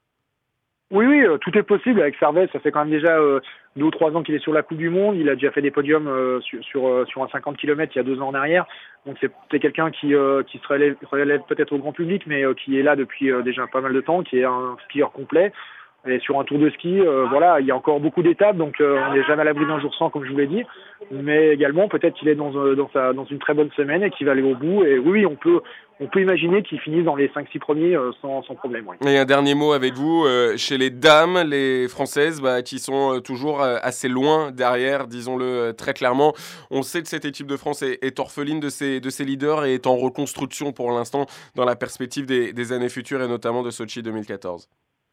Oui, oui, euh, tout est possible. Avec Harvey, ça fait quand même déjà euh, deux ou trois ans qu'il est sur la Coupe du Monde. Il a déjà fait des podiums euh, sur, sur, euh, sur un cinquante kilomètres il y a deux ans en arrière. Donc c'est, c'est quelqu'un qui, euh, qui se relève, relève peut-être au grand public, mais euh, qui est là depuis euh, déjà pas mal de temps, qui est un skieur complet. Et sur un tour de ski, euh, voilà, il y a encore beaucoup d'étapes, donc euh, on n'est jamais à l'abri d'un jour sans, comme je vous l'ai dit. Mais également, peut-être qu'il est dans, euh, dans, sa, dans une très bonne semaine et qu'il va aller au bout. Et oui, on peut, on peut imaginer qu'il finisse dans les cinq six premiers euh, sans, sans problème. Oui. Et un dernier mot avec vous, euh, chez les dames, les Françaises, bah, qui sont euh, toujours euh, assez loin derrière, disons-le euh, très clairement. On sait que cette équipe de France est, est orpheline de ses, de ses leaders et est en reconstruction pour l'instant dans la perspective des, des années futures et notamment de Sochi deux mille quatorze.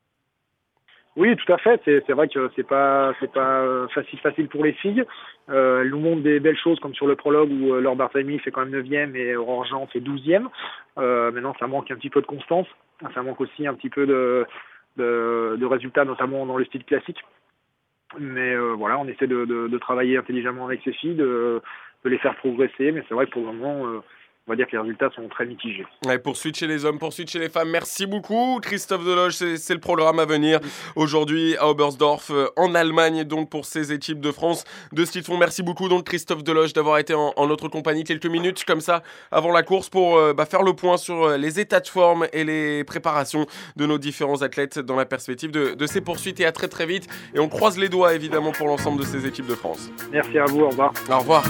Oui, tout à fait. C'est, c'est vrai que c'est pas, c'est pas facile, facile pour les filles. Euh, elles nous montrent des belles choses comme sur le prologue où euh, Laure Barthélemy fait quand même neuvième et Aurore Jean fait douzième. Euh, maintenant, ça manque un petit peu de constance. Ça manque aussi un petit peu de, de, de résultats, notamment dans le style classique. Mais euh, voilà, on essaie de, de, de travailler intelligemment avec ces filles, de, de les faire progresser. Mais c'est vrai que pour le moment, euh, on va dire que les résultats sont très mitigés. Ouais, poursuite chez les hommes, poursuite chez les femmes. Merci beaucoup, Christophe Deloche. C'est, c'est le programme à venir aujourd'hui à Oberstdorf, en Allemagne, donc pour ces équipes de France de ski de fond. Merci beaucoup, donc Christophe Deloche, d'avoir été en, en notre compagnie quelques minutes comme ça avant la course pour euh, bah, faire le point sur les états de forme et les préparations de nos différents athlètes dans la perspective de, de ces poursuites. Et à très très vite. Et on croise les doigts évidemment pour l'ensemble de ces équipes de France. Merci à vous, au revoir. Au revoir.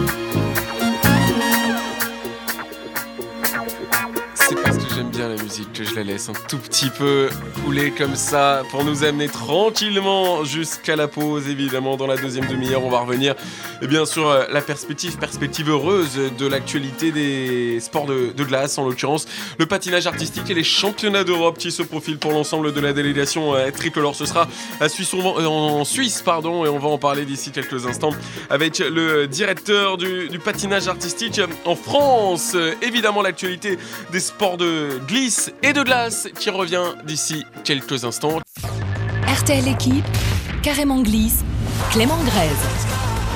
C'est parce que j'aime bien la musique que je la laisse un tout petit peu couler comme ça pour nous amener tranquillement jusqu'à la pause. Évidemment, dans la deuxième demi-heure, on va revenir et bien sûr la perspective, perspective heureuse de l'actualité des sports de, de glace, en l'occurrence le patinage artistique et les championnats d'Europe qui se profilent pour l'ensemble de la délégation euh, tricolore. Ce sera à Suisse, on va, en Suisse, pardon, et on va en parler d'ici quelques instants avec le directeur du, du patinage artistique en France. Évidemment, l'actualité des sport de glisse et de glace qui revient d'ici quelques instants. R T L équipe, carrément glisse, Clément Grèze.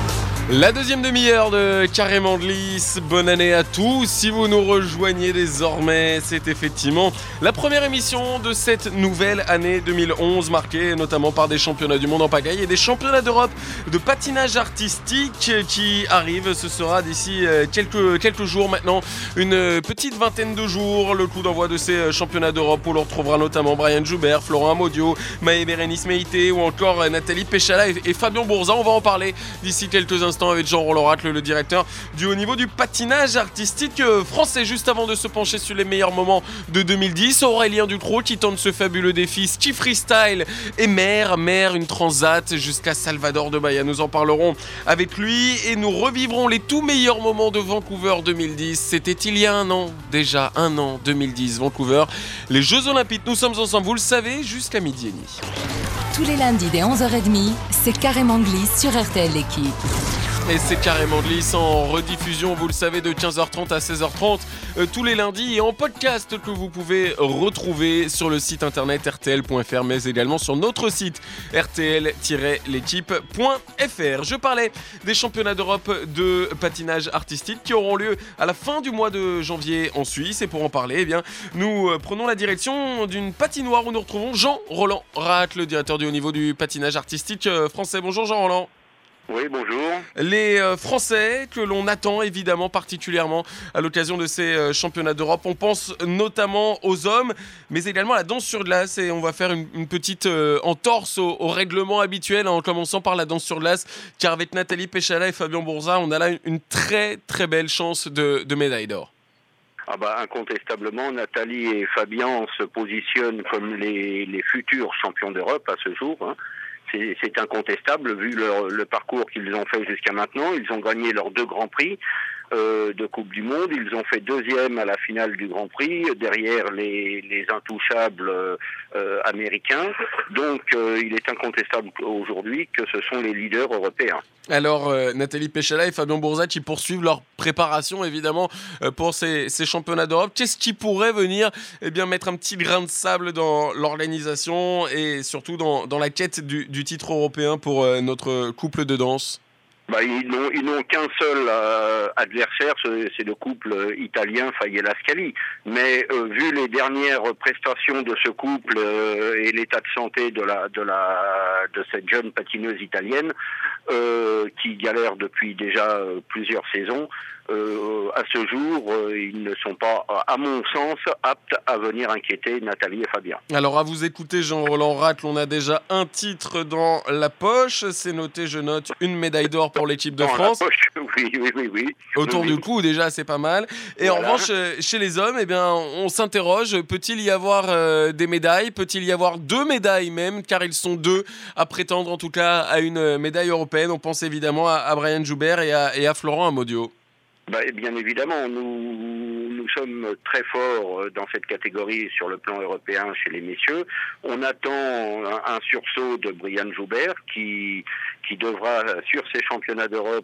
La deuxième demi-heure de Carrément Glisse, bonne année à tous. Si vous nous rejoignez désormais, c'est effectivement la première émission de cette nouvelle année deux mille onze, marquée notamment par des championnats du monde en pagaille et des championnats d'Europe de patinage artistique qui arrivent. Ce sera d'ici quelques, quelques jours maintenant, une petite vingtaine de jours, le coup d'envoi de ces championnats d'Europe où l'on retrouvera notamment Brian Joubert, Florent Amodiot, Maë-Bérénice Meïté ou encore Nathalie Péchala et, et Fabien Bourzat. On va en parler d'ici quelques instants avec Jean-Roland Ratle, le directeur du haut niveau du patinage artistique français. Juste avant de se pencher sur les meilleurs moments de deux mille dix, Aurélien Ducrot qui tente ce fabuleux défi ski freestyle et mer, mer, une transat jusqu'à Salvador de Bahia. Nous en parlerons avec lui et nous revivrons les tout meilleurs moments de Vancouver deux mille dix. C'était il y a un an, déjà un an, deux mille dix, Vancouver, les Jeux Olympiques. Nous sommes ensemble, vous le savez, jusqu'à midi et demi. Tous les lundis dès onze heures trente, c'est Carrément Glisse sur R T L l'équipe. Et c'est Carrément Glisse en rediffusion, vous le savez, de quinze heures trente à seize heures trente euh, tous les lundis et en podcast que vous pouvez retrouver sur le site internet R T L point F R mais également sur notre site R T L tiret l'équipe point F R. Je parlais des championnats d'Europe de patinage artistique qui auront lieu à la fin du mois de janvier en Suisse et pour en parler, eh bien, nous euh, prenons la direction d'une patinoire où nous retrouvons Jean-Roland Ratle, le directeur du haut niveau du patinage artistique euh, français. Bonjour Jean-Roland. Oui, bonjour. Les euh, Français que l'on attend évidemment particulièrement à l'occasion de ces euh, championnats d'Europe. On pense notamment aux hommes, mais également à la danse sur glace. Et on va faire une, une petite euh, entorse au, au règlement habituel, en commençant par la danse sur glace. Car avec Nathalie Péchala et Fabien Bourzat, on a là une, une très très belle chance de, de médaille d'or. Ah bah, incontestablement, Nathalie et Fabien se positionnent comme les, les futurs champions d'Europe à ce jour, hein. C'est, c'est incontestable vu leur, le parcours qu'ils ont fait jusqu'à maintenant. Ils ont gagné leurs deux grands prix euh, de Coupe du Monde. Ils ont fait deuxième à la finale du Grand Prix, derrière les, les intouchables euh, américains. Donc euh, il est incontestable aujourd'hui que ce sont les leaders européens. Alors euh, Nathalie Péchala et Fabien Bourzat qui poursuivent leur préparation évidemment euh, pour ces, ces championnats d'Europe. Qu'est-ce qui pourrait venir eh bien, mettre un petit grain de sable dans l'organisation et surtout dans, dans la quête du, du titre européen pour euh, notre couple de danse ? Bah, ils n'ont, ils n'ont qu'un seul euh, adversaire, c'est, c'est le couple italien Faye-Lascali. Mais euh, vu les dernières prestations de ce couple euh, et l'état de santé de la de la de cette jeune patineuse italienne euh, qui galère depuis déjà euh, plusieurs saisons, euh, à ce jour, euh, ils ne sont pas, à mon sens, aptes à venir inquiéter Nathalie et Fabien. Alors à vous écouter, Jean-Roland Ratle, on a déjà un titre dans la poche. C'est noté, je note, une médaille d'or pour l'équipe de dans France. La poche, oui, oui, oui, oui. Autour oui, du oui. cou, déjà, c'est pas mal. Et Voilà. en revanche, chez les hommes, eh bien, on s'interroge, peut-il y avoir euh, des médailles ? Peut-il y avoir deux médailles même ? Car ils sont deux à prétendre, en tout cas, à une médaille européenne. On pense évidemment à, à Brian Joubert et à, et à Florent Amodiot. Bah, bien évidemment, nous, nous sommes très forts dans cette catégorie sur le plan européen chez les messieurs. On attend un, un sursaut de Brian Joubert qui, qui devra, sur ces championnats d'Europe,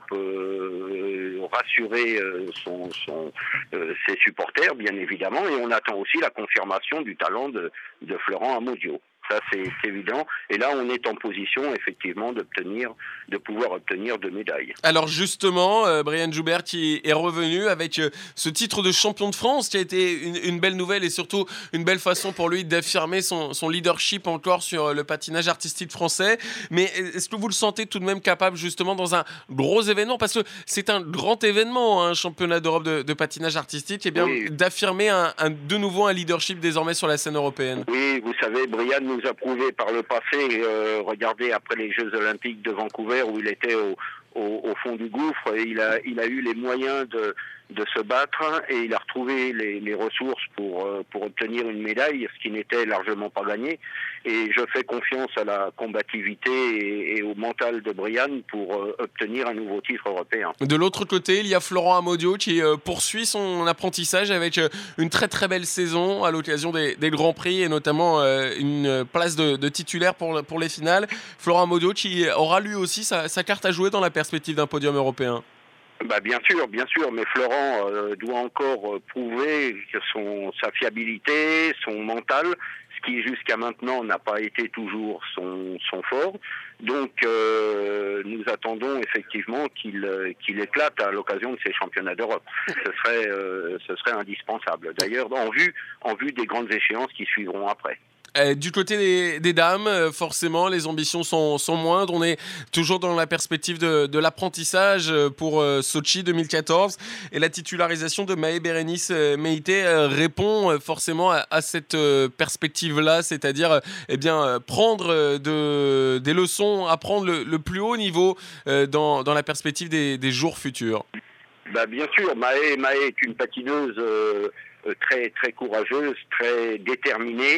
euh, rassurer euh, son, son, euh, ses supporters, bien évidemment. Et on attend aussi la confirmation du talent de, de Florent Amodiot. Ça, c'est, c'est évident. Et là, on est en position, effectivement, d'obtenir, de pouvoir obtenir deux médailles. Alors justement, euh, Brian Joubert qui est revenu avec euh, ce titre de champion de France qui a été une, une belle nouvelle et surtout une belle façon pour lui d'affirmer son, son leadership encore sur euh, le patinage artistique français. Mais est-ce que vous le sentez tout de même capable justement dans un gros événement ? Parce que c'est un grand événement, un championnat d'Europe de, de patinage artistique, et bien oui. d'affirmer un, un, de nouveau un leadership désormais sur la scène européenne. Oui, vous savez, Brian nous a prouvé par le passé, euh, regardez après les Jeux Olympiques de Vancouver où il était au, au, au fond du gouffre, et il a, il a eu les moyens de, de se battre et il a retrouvé les, les ressources pour, euh, pour obtenir une médaille, ce qui n'était largement pas gagné. Et je fais confiance à la combativité et, et au mental de Brian pour euh, obtenir un nouveau titre européen. De l'autre côté, il y a Florent Amodiot qui euh, poursuit son apprentissage avec euh, une très très belle saison à l'occasion des, des Grands Prix et notamment euh, une place de, de titulaire pour, pour les finales. Florent Amodiot qui aura lui aussi sa, sa carte à jouer dans la perspective d'un podium européen. Bah bien sûr, bien sûr, mais Florent euh, doit encore euh, prouver que son, sa fiabilité, son mental, ce qui jusqu'à maintenant n'a pas été toujours son, son fort. Donc euh, nous attendons effectivement qu'il, qu'il éclate à l'occasion de ces championnats d'Europe. Ce serait, euh, ce serait indispensable. D'ailleurs, en vue, en vue des grandes échéances qui suivront après. Euh, du côté des, des dames, euh, forcément, les ambitions sont, sont moindres. On est toujours dans la perspective de, de l'apprentissage pour euh, Sochi deux mille quatorze. Et la titularisation de Mahé Bérénice euh, Meïté euh, répond euh, forcément à, à cette euh, perspective-là, c'est-à-dire euh, eh bien, euh, prendre euh, de, des leçons, apprendre le, le plus haut niveau euh, dans, dans la perspective des, des jours futurs. Bah, bien sûr, Mahé, Mahé est une patineuse euh, très, très courageuse, très déterminée.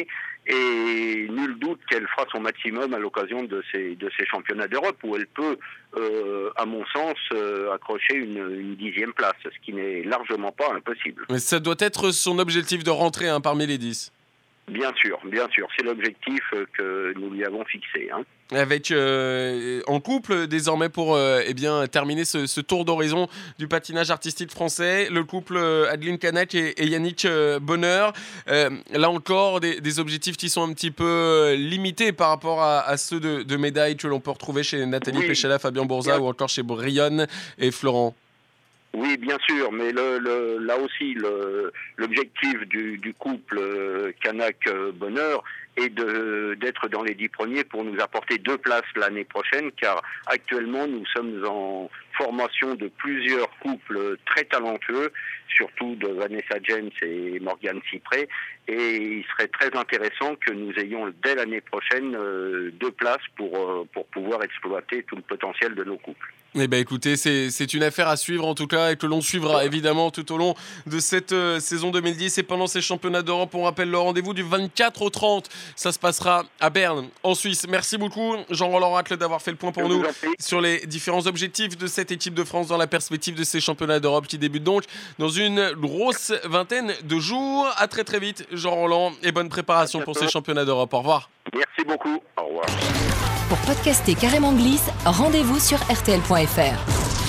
Et nul doute qu'elle fera son maximum à l'occasion de ces, de ces championnats d'Europe où elle peut, euh, à mon sens, euh, accrocher une, une dixième place, ce qui n'est largement pas impossible. Mais ça doit être son objectif de rentrer hein, parmi les dix. Bien sûr, bien sûr. C'est l'objectif que nous lui avons fixé. Hein. Avec euh, en couple désormais pour euh, eh bien, terminer ce, ce tour d'horizon du patinage artistique français, le couple euh, Adeline Canac et, et Yannick euh, Bonheur. Euh, là encore, des, des objectifs qui sont un petit peu limités par rapport à, à ceux de, de médailles que l'on peut retrouver chez Nathalie oui. Péchela, Fabien Bourza bien. Ou encore chez Brionne et Florent. Oui, bien sûr, mais le, le, là aussi, le, l'objectif du, du couple euh, Canac-Bonheur est de, d'être dans les dix premiers pour nous apporter deux places l'année prochaine, car actuellement, nous sommes en formation de plusieurs couples très talentueux, surtout de Vanessa James et Morgane Cyprès, et il serait très intéressant que nous ayons dès l'année prochaine euh, deux places pour, euh, pour pouvoir exploiter tout le potentiel de nos couples. Eh bien écoutez, c'est, c'est une affaire à suivre en tout cas et que l'on suivra évidemment tout au long de cette euh, saison deux mille dix et pendant ces championnats d'Europe. On rappelle le rendez-vous du vingt-quatre au trente, ça se passera à Berne en Suisse. Merci beaucoup Jean-Roland Racle d'avoir fait le point pour Je nous sur les différents objectifs de cette équipe de France dans la perspective de ces championnats d'Europe qui débutent donc dans une grosse vingtaine de jours. À très très vite Jean-Roland et bonne préparation pour ces championnats d'Europe. Au revoir. Merci beaucoup. Au revoir. Pour podcaster Carrément Glisse, rendez-vous sur R T L point F R.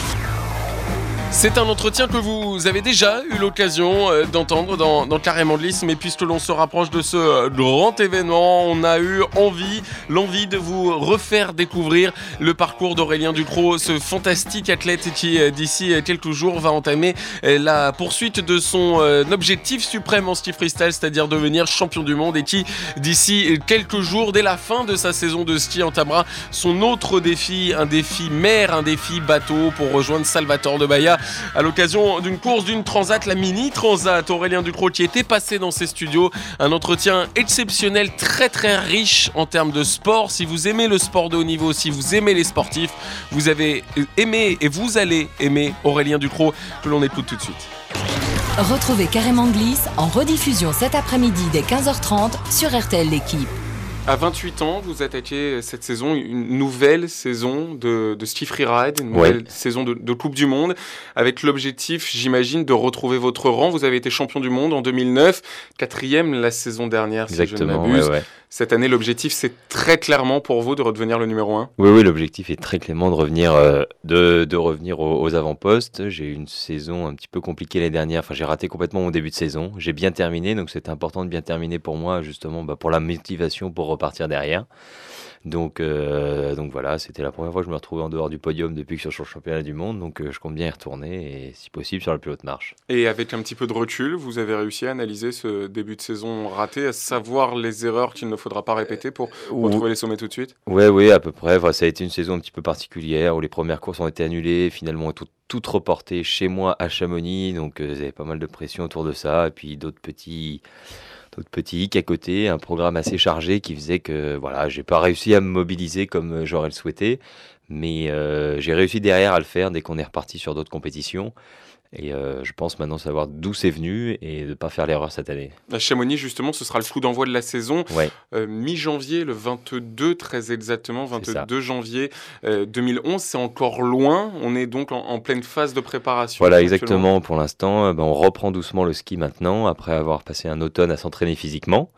C'est un entretien que vous avez déjà eu l'occasion euh, d'entendre dans, dans Carrément Glisse, mais puisque l'on se rapproche de ce euh, grand événement, on a eu envie, l'envie de vous refaire découvrir le parcours d'Aurélien Ducrot, ce fantastique athlète qui euh, d'ici quelques jours va entamer euh, la poursuite de son euh, objectif suprême en ski freestyle, c'est-à-dire devenir champion du monde, et qui d'ici quelques jours, dès la fin de sa saison de ski, entamera son autre défi, un défi mer, un défi bateau pour rejoindre Salvatore de Bahia à l'occasion d'une course d'une transat, la mini transat. Aurélien Ducrot qui était passé dans ses studios, un entretien exceptionnel, très très riche en termes de sport. Si vous aimez le sport de haut niveau, si vous aimez les sportifs, vous avez aimé et vous allez aimer Aurélien Ducrot, que l'on écoute tout de suite. Retrouvez Carrément Glisse en rediffusion cet après-midi dès quinze heures trente sur R T L L'équipe. À vingt-huit ans, vous attaquez cette saison, une nouvelle saison de, de ski freeride, une nouvelle ouais. saison de, de Coupe du Monde, avec l'objectif, j'imagine, de retrouver votre rang. Vous avez été champion du monde en deux mille neuf, quatrième la saison dernière, Exactement, si je ne m'abuse. Ouais, ouais. Cette année, l'objectif, c'est très clairement pour vous de redevenir le numéro un. Oui, oui, l'objectif est très clairement de revenir, euh, de, de revenir aux, aux avant-postes. J'ai eu une saison un petit peu compliquée l'année dernière. Enfin, j'ai raté complètement mon début de saison. J'ai bien terminé, donc c'était important de bien terminer pour moi, justement, bah, pour la motivation, pour repartir derrière. Donc, euh, donc voilà, c'était la première fois que je me retrouvais en dehors du podium depuis que je suis sur le championnat du monde. Donc euh, je compte bien y retourner et si possible sur la plus haute marche. Et avec un petit peu de recul, vous avez réussi à analyser ce début de saison raté, à savoir les erreurs qu'il ne faudra pas répéter pour euh, retrouver les sommets tout de suite? Oui, oui, à peu près. Enfin, ça a été une saison un petit peu particulière où les premières courses ont été annulées, finalement tout, toutes reportées chez moi à Chamonix. Donc euh, il y avait pas mal de pression autour de ça. Et puis d'autres petits... d'autres petits hicks à côté, un programme assez chargé qui faisait que voilà, j'ai pas réussi à me mobiliser comme j'aurais le souhaité, mais euh, j'ai réussi derrière à le faire dès qu'on est reparti sur d'autres compétitions. Et euh, je pense maintenant savoir d'où c'est venu et de ne pas faire l'erreur cette année. À Chamonix, justement, ce sera le coup d'envoi de la saison. Ouais. Euh, mi-janvier, le vingt-deux, très exactement, vingt-deux janvier euh, deux mille onze. C'est encore loin. On est donc en, en pleine phase de préparation. Voilà, exactement. Pour l'instant, ben, on reprend doucement le ski maintenant, après avoir passé un automne à s'entraîner physiquement.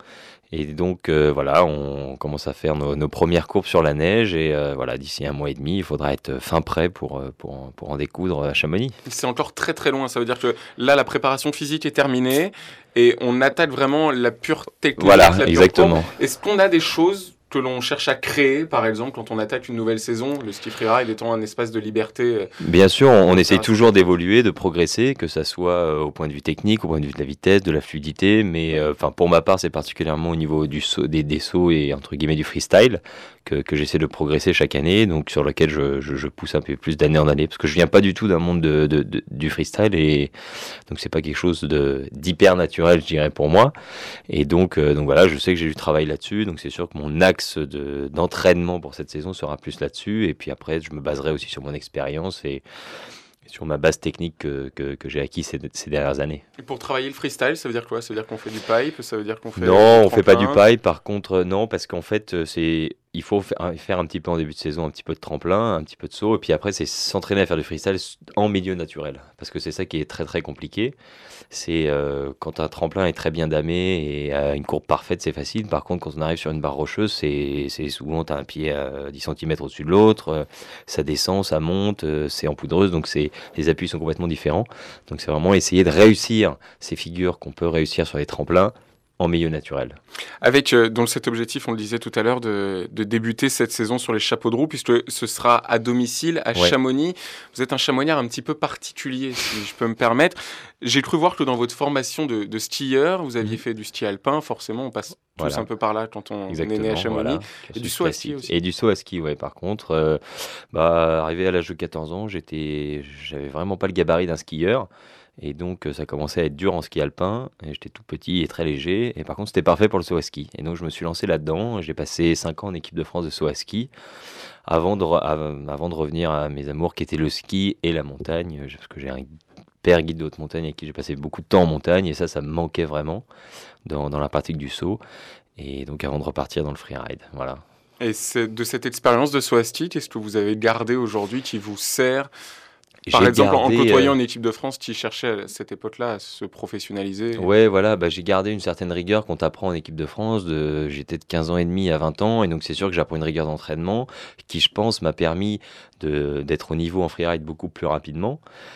Et donc euh, voilà, on commence à faire nos, nos premières courbes sur la neige et euh, voilà, d'ici un mois et demi, il faudra être fin prêt pour, pour, pour en découdre à Chamonix. C'est encore très très loin, ça veut dire que là la préparation physique est terminée et on attaque vraiment la pure technique. Voilà, la pure exactement. courbe. Est-ce qu'on a des choses que l'on cherche à créer, par exemple, quand on attaque une nouvelle saison, le ski freeride étant un espace de liberté? Bien sûr, on, on essaye toujours d'évoluer, de progresser, que ça soit euh, au point de vue technique, au point de vue de la vitesse, de la fluidité, mais enfin euh, pour ma part, c'est particulièrement au niveau du saut, des, des sauts et entre guillemets du freestyle que, que j'essaie de progresser chaque année, donc sur lequel je, je, je pousse un peu plus d'année en année, parce que je viens pas du tout d'un monde de, de, de, du freestyle et donc c'est pas quelque chose de d'hyper naturel, je dirais pour moi, et donc euh, donc voilà, je sais que j'ai du travail là-dessus, donc c'est sûr que mon axe De, d'entraînement pour cette saison sera plus là-dessus et puis après je me baserai aussi sur mon expérience et, et sur ma base technique que, que, que j'ai acquis ces, ces dernières années. Et pour travailler le freestyle, ça veut dire quoi? Ça veut dire qu'on fait du pipe? Ça veut dire qu'on fait Non, on fait pas du pipe par contre, non, parce qu'en fait c'est il faut faire un petit peu en début de saison, un petit peu de tremplin, un petit peu de saut, et puis après c'est s'entraîner à faire du freestyle en milieu naturel, parce que c'est ça qui est très très compliqué. C'est euh, quand un tremplin est très bien damé et a une courbe parfaite, c'est facile. Par contre, quand on arrive sur une barre rocheuse, c'est, c'est souvent tu as un pied à dix centimètres au-dessus de l'autre, euh, ça descend, ça monte, euh, c'est en poudreuse, donc c'est, les appuis sont complètement différents. Donc c'est vraiment essayer de réussir ces figures qu'on peut réussir sur les tremplins en milieu naturel. Avec euh, donc cet objectif, on le disait tout à l'heure, de, de débuter cette saison sur les chapeaux de roue, puisque ce sera à domicile, à ouais. Chamonix. Vous êtes un chamoniard un petit peu particulier, si je peux me permettre. J'ai cru voir que dans votre formation de, de skieur, vous aviez mmh. fait du ski alpin, forcément, on passe voilà. tous un peu par là quand on Exactement, est né à Chamonix. Voilà. Et du saut à ski aussi. Et du saut à ski, ouais. Par contre, euh, bah, arrivé à l'âge de quatorze ans, j'étais, j'avais vraiment pas le gabarit d'un skieur. Et donc ça commençait à être dur en ski alpin, et j'étais tout petit et très léger, et par contre c'était parfait pour le saut à ski. Et donc je me suis lancé là-dedans, j'ai passé cinq ans en équipe de France de saut à ski, avant de, re- avant de revenir à mes amours qui étaient le ski et la montagne, parce que j'ai un père guide de haute montagne avec qui j'ai passé beaucoup de temps en montagne, et ça, ça me manquait vraiment dans, dans la pratique du saut, et donc avant de repartir dans le freeride, voilà. Et c'est de cette expérience de saut à ski, qu'est-ce que vous avez gardé aujourd'hui qui vous sert? Par j'ai exemple, gardé, en côtoyant euh... une équipe de France qui cherchait à cette époque-là à se professionnaliser. Ouais, voilà, bah, j'ai gardé une certaine rigueur qu'on t'apprend en équipe de France. De... J'étais de quinze ans et demi à vingt ans, et donc c'est sûr que j'apprends une rigueur d'entraînement qui, je pense, m'a permis de... d'être au niveau en freeride beaucoup plus rapidement.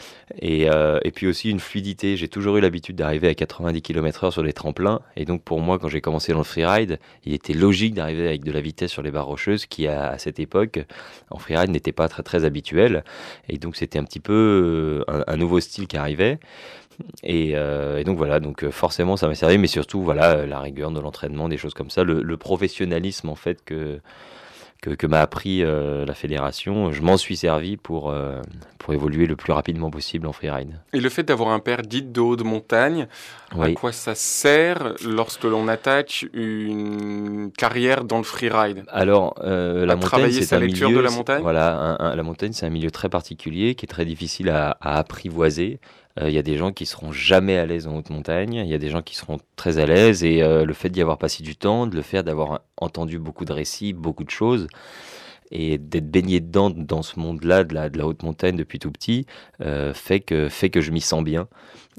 Et, euh, et puis aussi une fluidité. J'ai toujours eu l'habitude d'arriver à quatre-vingt-dix kilomètres heure sur les tremplins. Et donc pour moi, quand j'ai commencé dans le freeride, il était logique d'arriver avec de la vitesse sur les barres rocheuses qui, à, à cette époque, en freeride, n'était pas très très habituel. Et donc c'était un petit peu un, un nouveau style qui arrivait. Et, euh, et donc voilà, donc forcément ça m'a servi, mais surtout voilà la rigueur de l'entraînement, des choses comme ça, le, le professionnalisme en fait que que, que m'a appris euh, la fédération, je m'en suis servi pour euh, pour évoluer le plus rapidement possible en freeride. Et le fait d'avoir un père guide de haute montagne, oui. à quoi ça sert lorsque l'on attaque une carrière dans le freeride? Alors euh, la à montagne, c'est sa un lecture milieu, de la montagne. Voilà, un, un, la montagne, c'est un milieu très particulier qui est très difficile à, à apprivoiser. Il euh, y a des gens qui seront jamais à l'aise en haute montagne, il y a des gens qui seront très à l'aise, et euh, le fait d'y avoir passé du temps, de le faire, d'avoir entendu beaucoup de récits, beaucoup de choses, et d'être baigné dedans, dans ce monde-là, de la, de la haute montagne depuis tout petit, euh, fait que, fait que je m'y sens bien.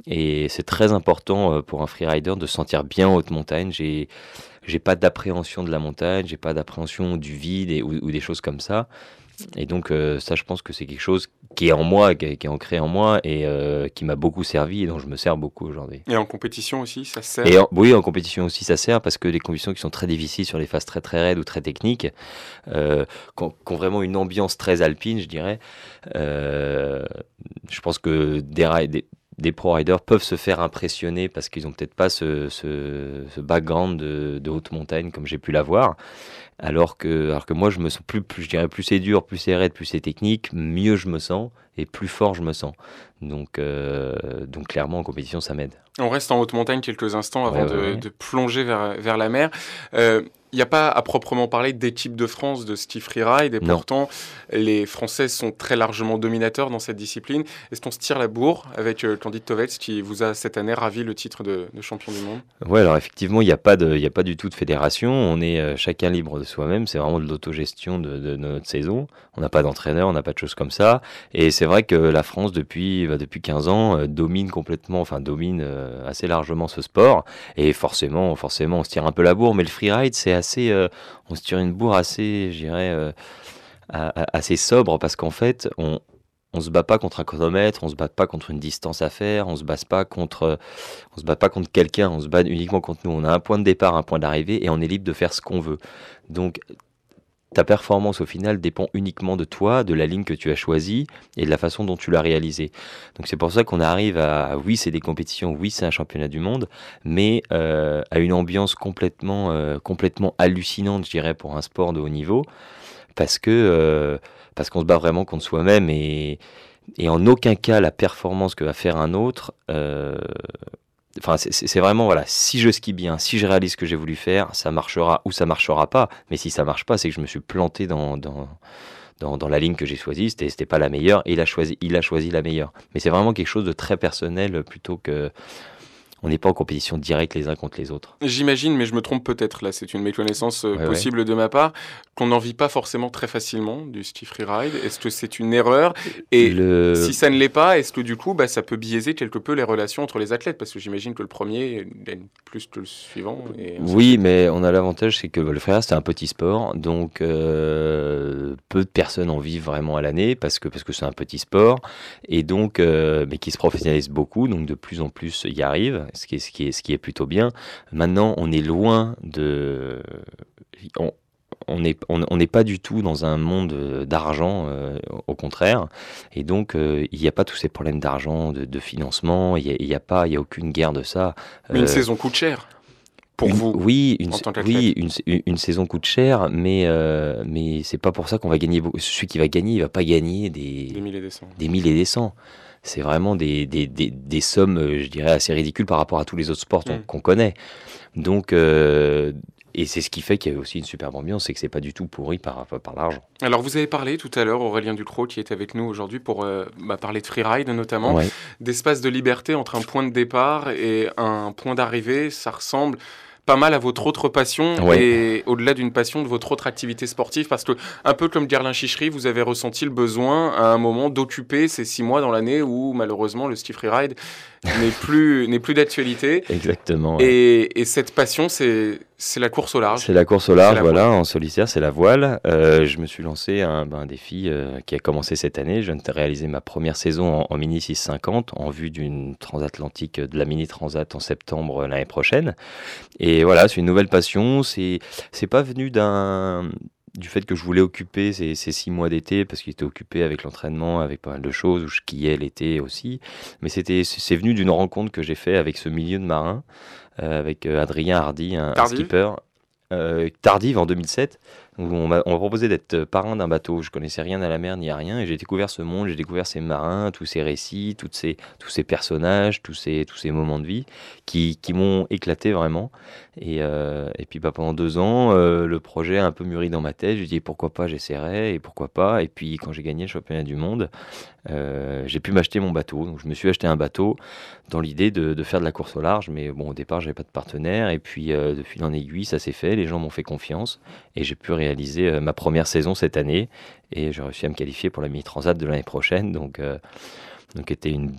Et c'est très important pour un freerider de se sentir bien en haute montagne. J'ai, j'ai pas d'appréhension de la montagne, j'ai pas d'appréhension du vide et, ou, ou des choses comme ça. Et donc euh, ça, je pense que c'est quelque chose qui est en moi, qui est, qui est ancré en moi et euh, qui m'a beaucoup servi et dont je me sers beaucoup aujourd'hui. Et en compétition aussi, ça sert? Et en, Oui, en compétition aussi, ça sert parce que les compétitions qui sont très difficiles sur les phases très très raides ou très techniques, euh, qui ont vraiment une ambiance très alpine, je dirais, euh, je pense que des, des des pro-riders peuvent se faire impressionner parce qu'ils n'ont peut-être pas ce, ce, ce background de, de haute montagne comme j'ai pu l'avoir. Alors que, alors que moi, je me sens plus, plus, je dirais, plus c'est dur, plus c'est raide, plus c'est technique, mieux je me sens et plus fort je me sens. Donc, euh, donc clairement, en compétition, ça m'aide. On reste en haute montagne quelques instants avant ouais, de, ouais. de plonger vers, vers la mer. Euh, Il n'y a pas à proprement parler d'équipe de France de ski freeride, et non. Pourtant, les Français sont très largement dominateurs dans cette discipline. Est-ce qu'on se tire la bourre avec euh, Candide Tovets qui vous a cette année ravi le titre de, de champion du monde? Oui, alors effectivement, il n'y a, a pas du tout de fédération. On est euh, chacun libre de soi-même. C'est vraiment de l'autogestion de, de, de notre saison. On n'a pas d'entraîneur, on n'a pas de choses comme ça. Et c'est vrai que la France, depuis, bah, depuis quinze ans, euh, domine complètement, enfin domine euh, assez largement ce sport. Et forcément, forcément, on se tire un peu la bourre. Mais le freeride, c'est assez, euh, on se tire une bourre assez, je dirais, euh, a- a- assez sobre parce qu'en fait, on on se bat pas contre un chronomètre, on se bat pas contre une distance à faire, on se bat pas contre, on se bat pas contre quelqu'un, on se bat uniquement contre nous. On a un point de départ, un point d'arrivée, et on est libre de faire ce qu'on veut. Donc ta performance au final dépend uniquement de toi, de la ligne que tu as choisie et de la façon dont tu l'as réalisée. Donc c'est pour ça qu'on arrive à, oui c'est des compétitions, oui c'est un championnat du monde, mais euh, à une ambiance complètement, euh, complètement hallucinante, je dirais, pour un sport de haut niveau, parce que euh, parce qu'on se bat vraiment contre soi-même et, et en aucun cas la performance que va faire un autre. Euh, Enfin, c'est, c'est vraiment, voilà, si je skie bien, si je réalise ce que j'ai voulu faire, ça marchera ou ça marchera pas. Mais si ça marche pas, c'est que je me suis planté dans, dans, dans, dans la ligne que j'ai choisie. C'était, c'était pas la meilleure et il a choisi, il a choisi la meilleure. Mais c'est vraiment quelque chose de très personnel plutôt que. On n'est pas en compétition directe les uns contre les autres. J'imagine, mais je me trompe peut-être, là, c'est une méconnaissance euh, Ouais, possible de ma part, qu'on n'en vit pas forcément très facilement du ski freeride. Est-ce que c'est une erreur ? Et Le- si ça ne l'est pas, est-ce que du coup, bah, ça peut biaiser quelque peu les relations entre les athlètes ? Parce que j'imagine que le premier gagne plus que le suivant. Et ainsi de Oui, suite. mais on a l'avantage, c'est que le freeride, c'est un petit sport, donc euh, peu de personnes en vivent vraiment à l'année parce que parce que c'est un petit sport et donc euh, mais qui se professionnalise beaucoup, donc de plus en plus y arrive, ce qui est ce qui est ce qui est plutôt bien. Maintenant, on est loin de on, on n'est on, on n'est pas du tout dans un monde euh, d'argent, euh, au contraire, et donc euh, il n'y a pas tous ces problèmes d'argent, de, de financement, il n'y a, il y a pas, il y a aucune guerre de ça. Mais une Euh, saison coûte cher. Pour une- vous, oui, une, en sa- tant qu'athlète. oui, une, sa- une- une saison coûte cher, mais euh, mais c'est pas pour ça qu'on va gagner. beau- Celui qui va gagner, il va pas gagner Des des milliers et des cents. des mille et des cents. C'est vraiment des, des, des, des sommes, euh, je dirais, assez ridicules par rapport à tous les autres sports qu'on Mm. qu'on connaît. Donc, euh, et c'est ce qui fait qu'il y a aussi une superbe ambiance, c'est que c'est pas du tout pourri par, par, par l'argent. Alors, vous avez parlé tout à l'heure, Aurélien Ducrot, qui est avec nous aujourd'hui pour euh, bah, parler de freeride notamment, Ouais. d'espace de liberté entre un point de départ et un point d'arrivée. Ça ressemble pas mal à votre autre passion Ouais. et au-delà d'une passion, de votre autre activité sportive, parce que, un peu comme Guerlain Chichery, vous avez ressenti le besoin à un moment d'occuper ces six mois dans l'année où malheureusement le ski freeride n'est plus, n'est plus d'actualité. Exactement. ouais. Et, et cette passion, c'est, c'est la course au large. C'est la course au C'est large, la voilà, en solitaire, c'est la voile. Euh, je me suis lancé un, ben, un défi euh, qui a commencé cette année. Je viens de réaliser ma première saison en, en mini six cent cinquante en vue d'une transatlantique, de la mini transat en septembre euh, l'année prochaine. Et voilà, c'est une nouvelle passion. C'est c'est pas venu d'un du fait que je voulais occuper ces, ces six mois d'été parce qu'il était occupé avec l'entraînement, avec pas mal de choses où je skiais l'été aussi. Mais c'était c'est c'est venu d'une rencontre que j'ai fait avec ce milieu de marins, euh, avec euh, Adrien Hardy, un, un Tardive. skipper. Euh, tardive en deux mille sept, où on m'a on m'a proposé d'être parrain d'un bateau. Je connaissais rien à la mer ni à rien, et j'ai découvert ce monde, j'ai découvert ces marins, tous ces récits, toutes ces, tous ces personnages, tous ces, tous ces moments de vie qui, qui m'ont éclaté vraiment. Et, euh, et puis bah, pendant deux ans, euh, le projet a un peu mûri dans ma tête. J'ai dit pourquoi pas, j'essaierai, et pourquoi pas. Et puis quand j'ai gagné le championnat du monde, euh, j'ai pu m'acheter mon bateau. Donc je me suis acheté un bateau dans l'idée de, de faire de la course au large, mais bon, au départ, j'avais pas de partenaire, et puis euh, de fil en aiguille, ça s'est fait, les gens m'ont fait confiance, et j'ai pu réaliser euh, ma première saison cette année, et j'ai réussi à me qualifier pour la mini-transat de l'année prochaine, donc euh, donc était une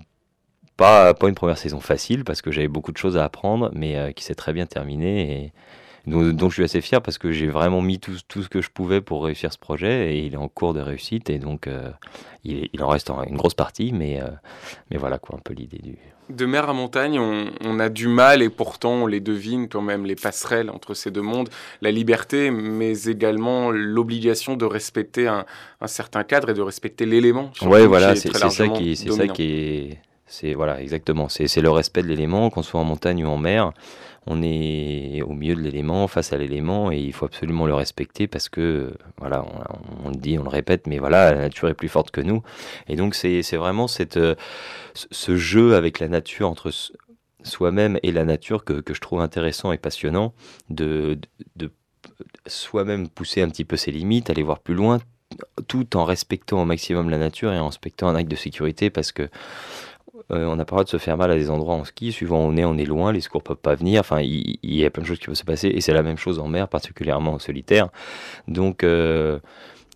pas, pas une première saison facile, parce que j'avais beaucoup de choses à apprendre, mais euh, qui s'est très bien terminée, et dont, dont je suis assez fier, parce que j'ai vraiment mis tout, tout ce que je pouvais pour réussir ce projet, et il est en cours de réussite, et donc euh, il, il en reste en- une grosse partie, mais, euh, mais voilà quoi, un peu l'idée du... De mer à montagne, on, on a du mal et pourtant on les devine quand même, les passerelles entre ces deux mondes, la liberté, mais également l'obligation de respecter un, un certain cadre et de respecter l'élément. surtout, Ouais, qui voilà, est c'est très c'est ça largement qui est, c'est ça dominant. qui est, c'est voilà, exactement. C'est c'est le respect de l'élément, qu'on soit en montagne ou en mer. On est au milieu de l'élément, face à l'élément, et il faut absolument le respecter parce que, voilà, on, on le dit, on le répète, mais voilà, la nature est plus forte que nous. Et donc c'est c'est vraiment cette, euh, ce ce jeu avec la nature entre s- soi-même et la nature que, que je trouve intéressant et passionnant, de, de, de soi-même pousser un petit peu ses limites, aller voir plus loin, tout en respectant au maximum la nature et en respectant un acte de sécurité parce que euh, on n'a pas le droit de se faire mal à des endroits en ski, suivant où on est, on est loin, les secours peuvent pas venir, enfin il, il y a plein de choses qui peuvent se passer et c'est la même chose en mer, particulièrement en solitaire. Donc euh,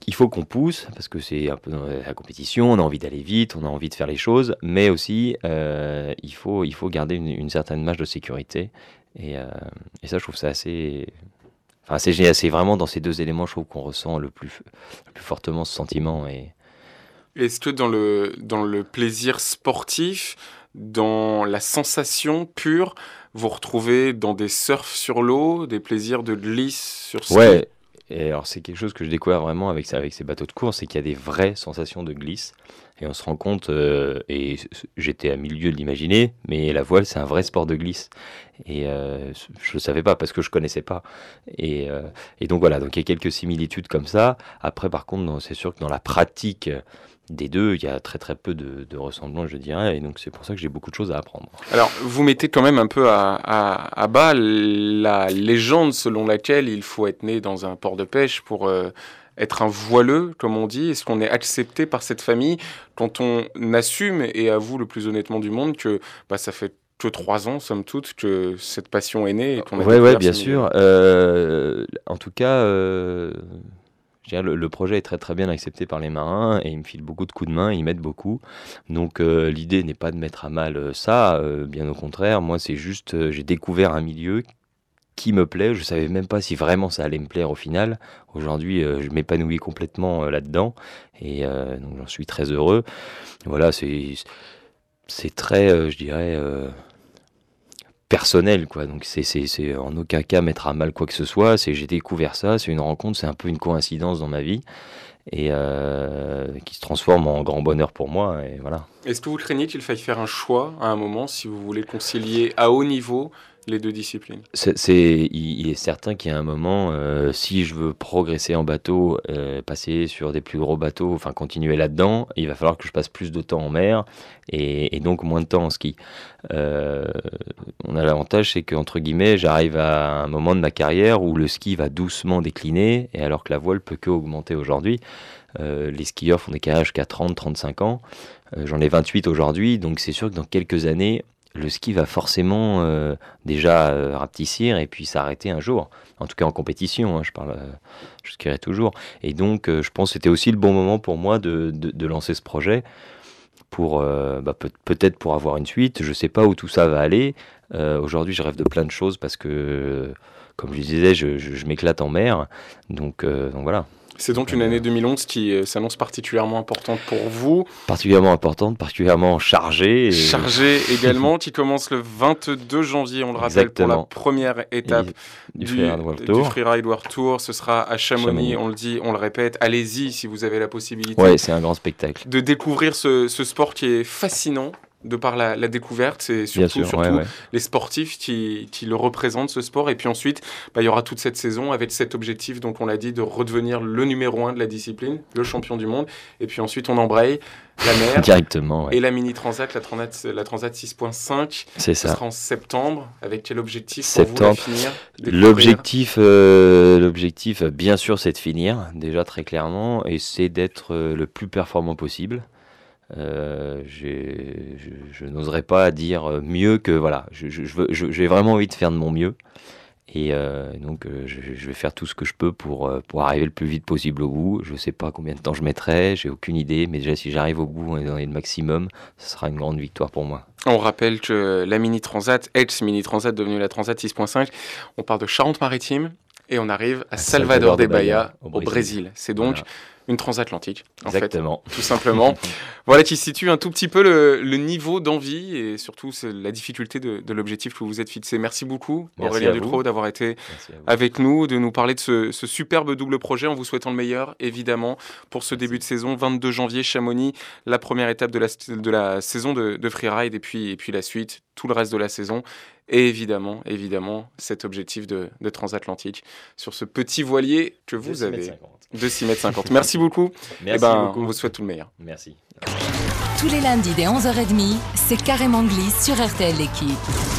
il faut qu'on pousse, parce que c'est un peu dans la compétition, on a envie d'aller vite, on a envie de faire les choses, mais aussi euh, il, faut, il faut garder une, une certaine marge de sécurité. Et, euh, et ça, je trouve ça assez... Enfin, c'est génial, c'est vraiment dans ces deux éléments, je trouve qu'on ressent le plus, le plus fortement ce sentiment. Et... Est-ce que dans le, dans le plaisir sportif, dans la sensation pure, vous retrouvez dans des surfs sur l'eau, des plaisirs de glisse sur ski? Ouais, et alors c'est quelque chose que je découvre vraiment avec, ça, avec ces bateaux de course, c'est qu'il y a des vraies sensations de glisse. Et on se rend compte, euh, et j'étais à mille lieues de l'imaginer, mais la voile, c'est un vrai sport de glisse. Et euh, je ne le savais pas parce que je ne connaissais pas. Et, euh, et donc voilà, donc il y a quelques similitudes comme ça. Après, par contre, non, c'est sûr que dans la pratique des deux, il y a très très peu de, de ressemblances, je dirais. Et donc c'est pour ça que j'ai beaucoup de choses à apprendre. Alors, vous mettez quand même un peu à, à, à bas la légende selon laquelle il faut être né dans un port de pêche pour... Euh, être un voileux, comme on dit. Est-ce qu'on est accepté par cette famille quand on assume, et avoue le plus honnêtement du monde, que bah, ça fait que trois ans, somme toute, que cette passion est née et qu'on a ouais, ouais, bien sûr. Euh, en tout cas, euh, je dirais, le, le projet est très très bien accepté par les marins et ils me filent beaucoup de coups de main, ils m'aident beaucoup. Donc euh, l'idée n'est pas de mettre à mal ça, euh, bien au contraire. Moi, c'est juste, euh, j'ai découvert un milieu qui me plaît. Je savais même pas si vraiment ça allait me plaire au final. Aujourd'hui, euh, je m'épanouis complètement euh, là-dedans et euh, donc j'en suis très heureux. Voilà, c'est c'est très, euh, je dirais, euh, personnel, quoi. Donc c'est c'est c'est en aucun cas mettre à mal quoi que ce soit. C'est j'ai découvert ça, c'est une rencontre, c'est un peu une coïncidence dans ma vie et euh, qui se transforme en grand bonheur pour moi. Et voilà. Est-ce que vous craignez qu'il faille faire un choix à un moment si vous voulez concilier à haut niveau les deux disciplines? C'est, c'est, il, il est certain qu'il y a un moment, euh, si je veux progresser en bateau, euh, passer sur des plus gros bateaux, enfin continuer là-dedans, il va falloir que je passe plus de temps en mer et, et donc moins de temps en ski. Euh, on a l'avantage, c'est qu'entre guillemets, j'arrive à un moment de ma carrière où le ski va doucement décliner, et alors que la voile peut que augmenter aujourd'hui. Euh, les skieurs font des carrières jusqu'à trente à trente-cinq ans. Euh, j'en ai vingt-huit aujourd'hui, donc c'est sûr que dans quelques années, le ski va forcément euh, déjà euh, rapetissir et puis s'arrêter un jour. En tout cas en compétition, hein, je parle, euh, je skierai toujours. Et donc, euh, je pense que c'était aussi le bon moment pour moi de, de, de lancer ce projet, pour euh, bah, peut- peut-être pour avoir une suite. Je ne sais pas où tout ça va aller. Euh, aujourd'hui, je rêve de plein de choses parce que, comme je disais, je, je, je m'éclate en mer. Donc, euh, donc voilà. C'est donc une année deux mille onze qui euh, s'annonce particulièrement importante pour vous. Particulièrement importante, particulièrement chargée. Et... Chargée également, qui commence le vingt-deux janvier, on le rappelle, Exactement. pour la première étape du, du, Freeride World du Tour. Freeride World Tour. Ce sera à Chamonix, Chamonix, on le dit, on le répète. Allez-y si vous avez la possibilité Ouais, c'est un grand spectacle. de découvrir ce, ce sport qui est fascinant. De par la, la découverte, c'est surtout, sûr, surtout ouais, ouais. les sportifs qui, qui le représentent, ce sport. Et puis ensuite, bah, il y aura toute cette saison avec cet objectif, donc on l'a dit, de redevenir le numéro un de la discipline, le champion du monde. Et puis ensuite, on embraye la mer. Directement, ouais. Et la Mini Transat, la Transat, la Transat six point cinq. C'est Ce ça. sera en septembre. Avec quel objectif pour Septembre. vous la finir? Découvrir. L'objectif, euh, l'objectif, bien sûr, c'est de finir, déjà très clairement, et c'est d'être euh, le plus performant possible. Euh, j'ai, je, je n'oserais pas dire mieux que voilà. Je, je, je veux, je, j'ai vraiment envie de faire de mon mieux, et euh, donc euh, je, je vais faire tout ce que je peux pour euh, pour arriver le plus vite possible au bout. Je sais pas combien de temps je mettrai, j'ai aucune idée, mais déjà si j'arrive au bout et dans le maximum, ce sera une grande victoire pour moi. On rappelle que la Mini Transat, ex-Mini Transat devenue la Transat six point cinq, on part de Charente-Maritime et on arrive à, à Salvador, Salvador de Bahia, au Brésil. Au Brésil. C'est donc voilà. Une transatlantique, en Exactement. fait, tout simplement. Voilà qui situe un tout petit peu le, le niveau d'envie et surtout c'est la difficulté de, de l'objectif que vous vous êtes fixé. Merci beaucoup, Merci Aurélien Ducrot, d'avoir été avec nous, de nous parler de ce, ce superbe double projet en vous souhaitant le meilleur, évidemment, pour ce début de saison. vingt-deux janvier, Chamonix, la première étape de la, de la saison de, de freeride et puis, et puis la suite, tout le reste de la saison. Et évidemment, évidemment, cet objectif de, de transatlantique sur ce petit voilier que vous avez de six mètres cinquante. Merci beaucoup. Merci et ben, beaucoup. On vous souhaite tout le meilleur. Merci. Tous les lundis dès onze heures trente, c'est Carrément Glisse sur R T L l'équipe.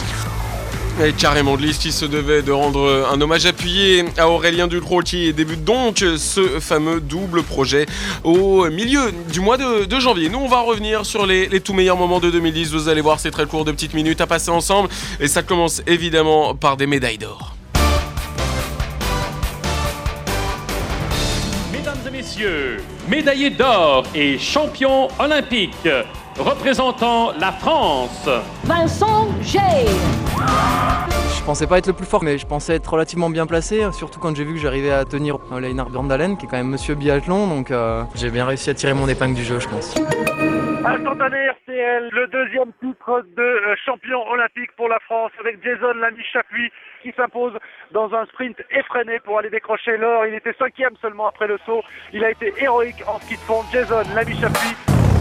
Et Carrément Glisse qui se devait de rendre un hommage appuyé à Aurélien Ducrot qui débute donc ce fameux double projet au milieu du mois de, de janvier. Nous on va revenir sur les, les tout meilleurs moments de deux mille dix. Vous allez voir, c'est très court, de petites minutes à passer ensemble et ça commence évidemment par des médailles d'or. messieurs, médaillé d'or et champion olympique, représentant la France, Vincent Gey. Je pensais pas être le plus fort, mais je pensais être relativement bien placé, surtout quand j'ai vu que j'arrivais à tenir Leinart Bjørndalen, qui est quand même monsieur biathlon, donc euh, j'ai bien réussi à tirer mon épingle du jeu, je pense. Instantané R T L, le deuxième titre de champion olympique pour la France, avec Jason Lamy-Chapuis qui s'impose dans un sprint effréné pour aller décrocher l'or. Il était cinquième seulement après le saut. Il a été héroïque en ski de fond. Jason Lamy-Chapuis.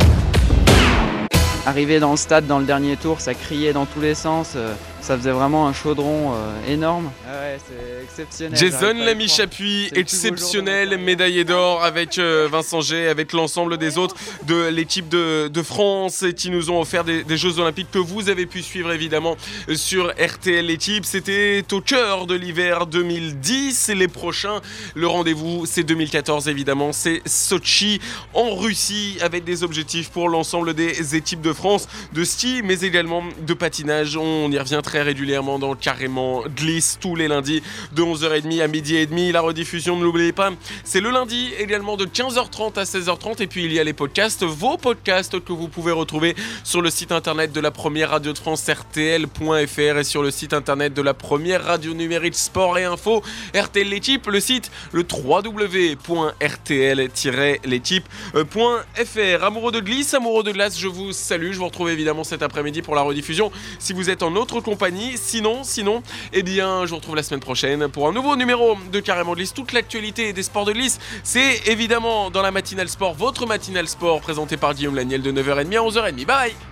Arrivé dans le stade dans le dernier tour, ça criait dans tous les sens, euh, ça faisait vraiment un chaudron euh, énorme. Ah ouais, c'est exceptionnel. Jason Lamy-Chapuis, exceptionnel, médaillé d'or avec euh, Vincent Gey, avec l'ensemble des autres de l'équipe de, de France qui nous ont offert des, des Jeux Olympiques que vous avez pu suivre évidemment sur R T L Équipe. C'était au cœur de l'hiver deux mille dix et les prochains, le rendez-vous c'est deux mille quatorze évidemment, c'est Sochi en Russie avec des objectifs pour l'ensemble des équipes de France de ski mais également de patinage. On y revient très régulièrement dans Carrément Glisse tous les lundis de onze heures trente à midi et demi. La rediffusion, ne l'oubliez pas, c'est le lundi également de quinze heures trente à seize heures trente et puis il y a les podcasts, vos podcasts que vous pouvez retrouver sur le site internet de la première radio de France R T L point F R et sur le site internet de la première radio numérique sport et info R T L l'équipe, le site le w w w point r t l tiret l'équipe point f r. Amoureux de glisse, amoureux de glace, je vous salue. Je vous retrouve évidemment cet après-midi pour la rediffusion si vous êtes en notre compagnie. Sinon, sinon, eh bien, je vous retrouve la semaine prochaine pour un nouveau numéro de Carrément Glisse. Toute l'actualité des sports de glisse, c'est évidemment dans la matinale sport, votre matinale sport présentée par Guillaume Laniel de neuf heures trente à onze heures trente. Bye bye.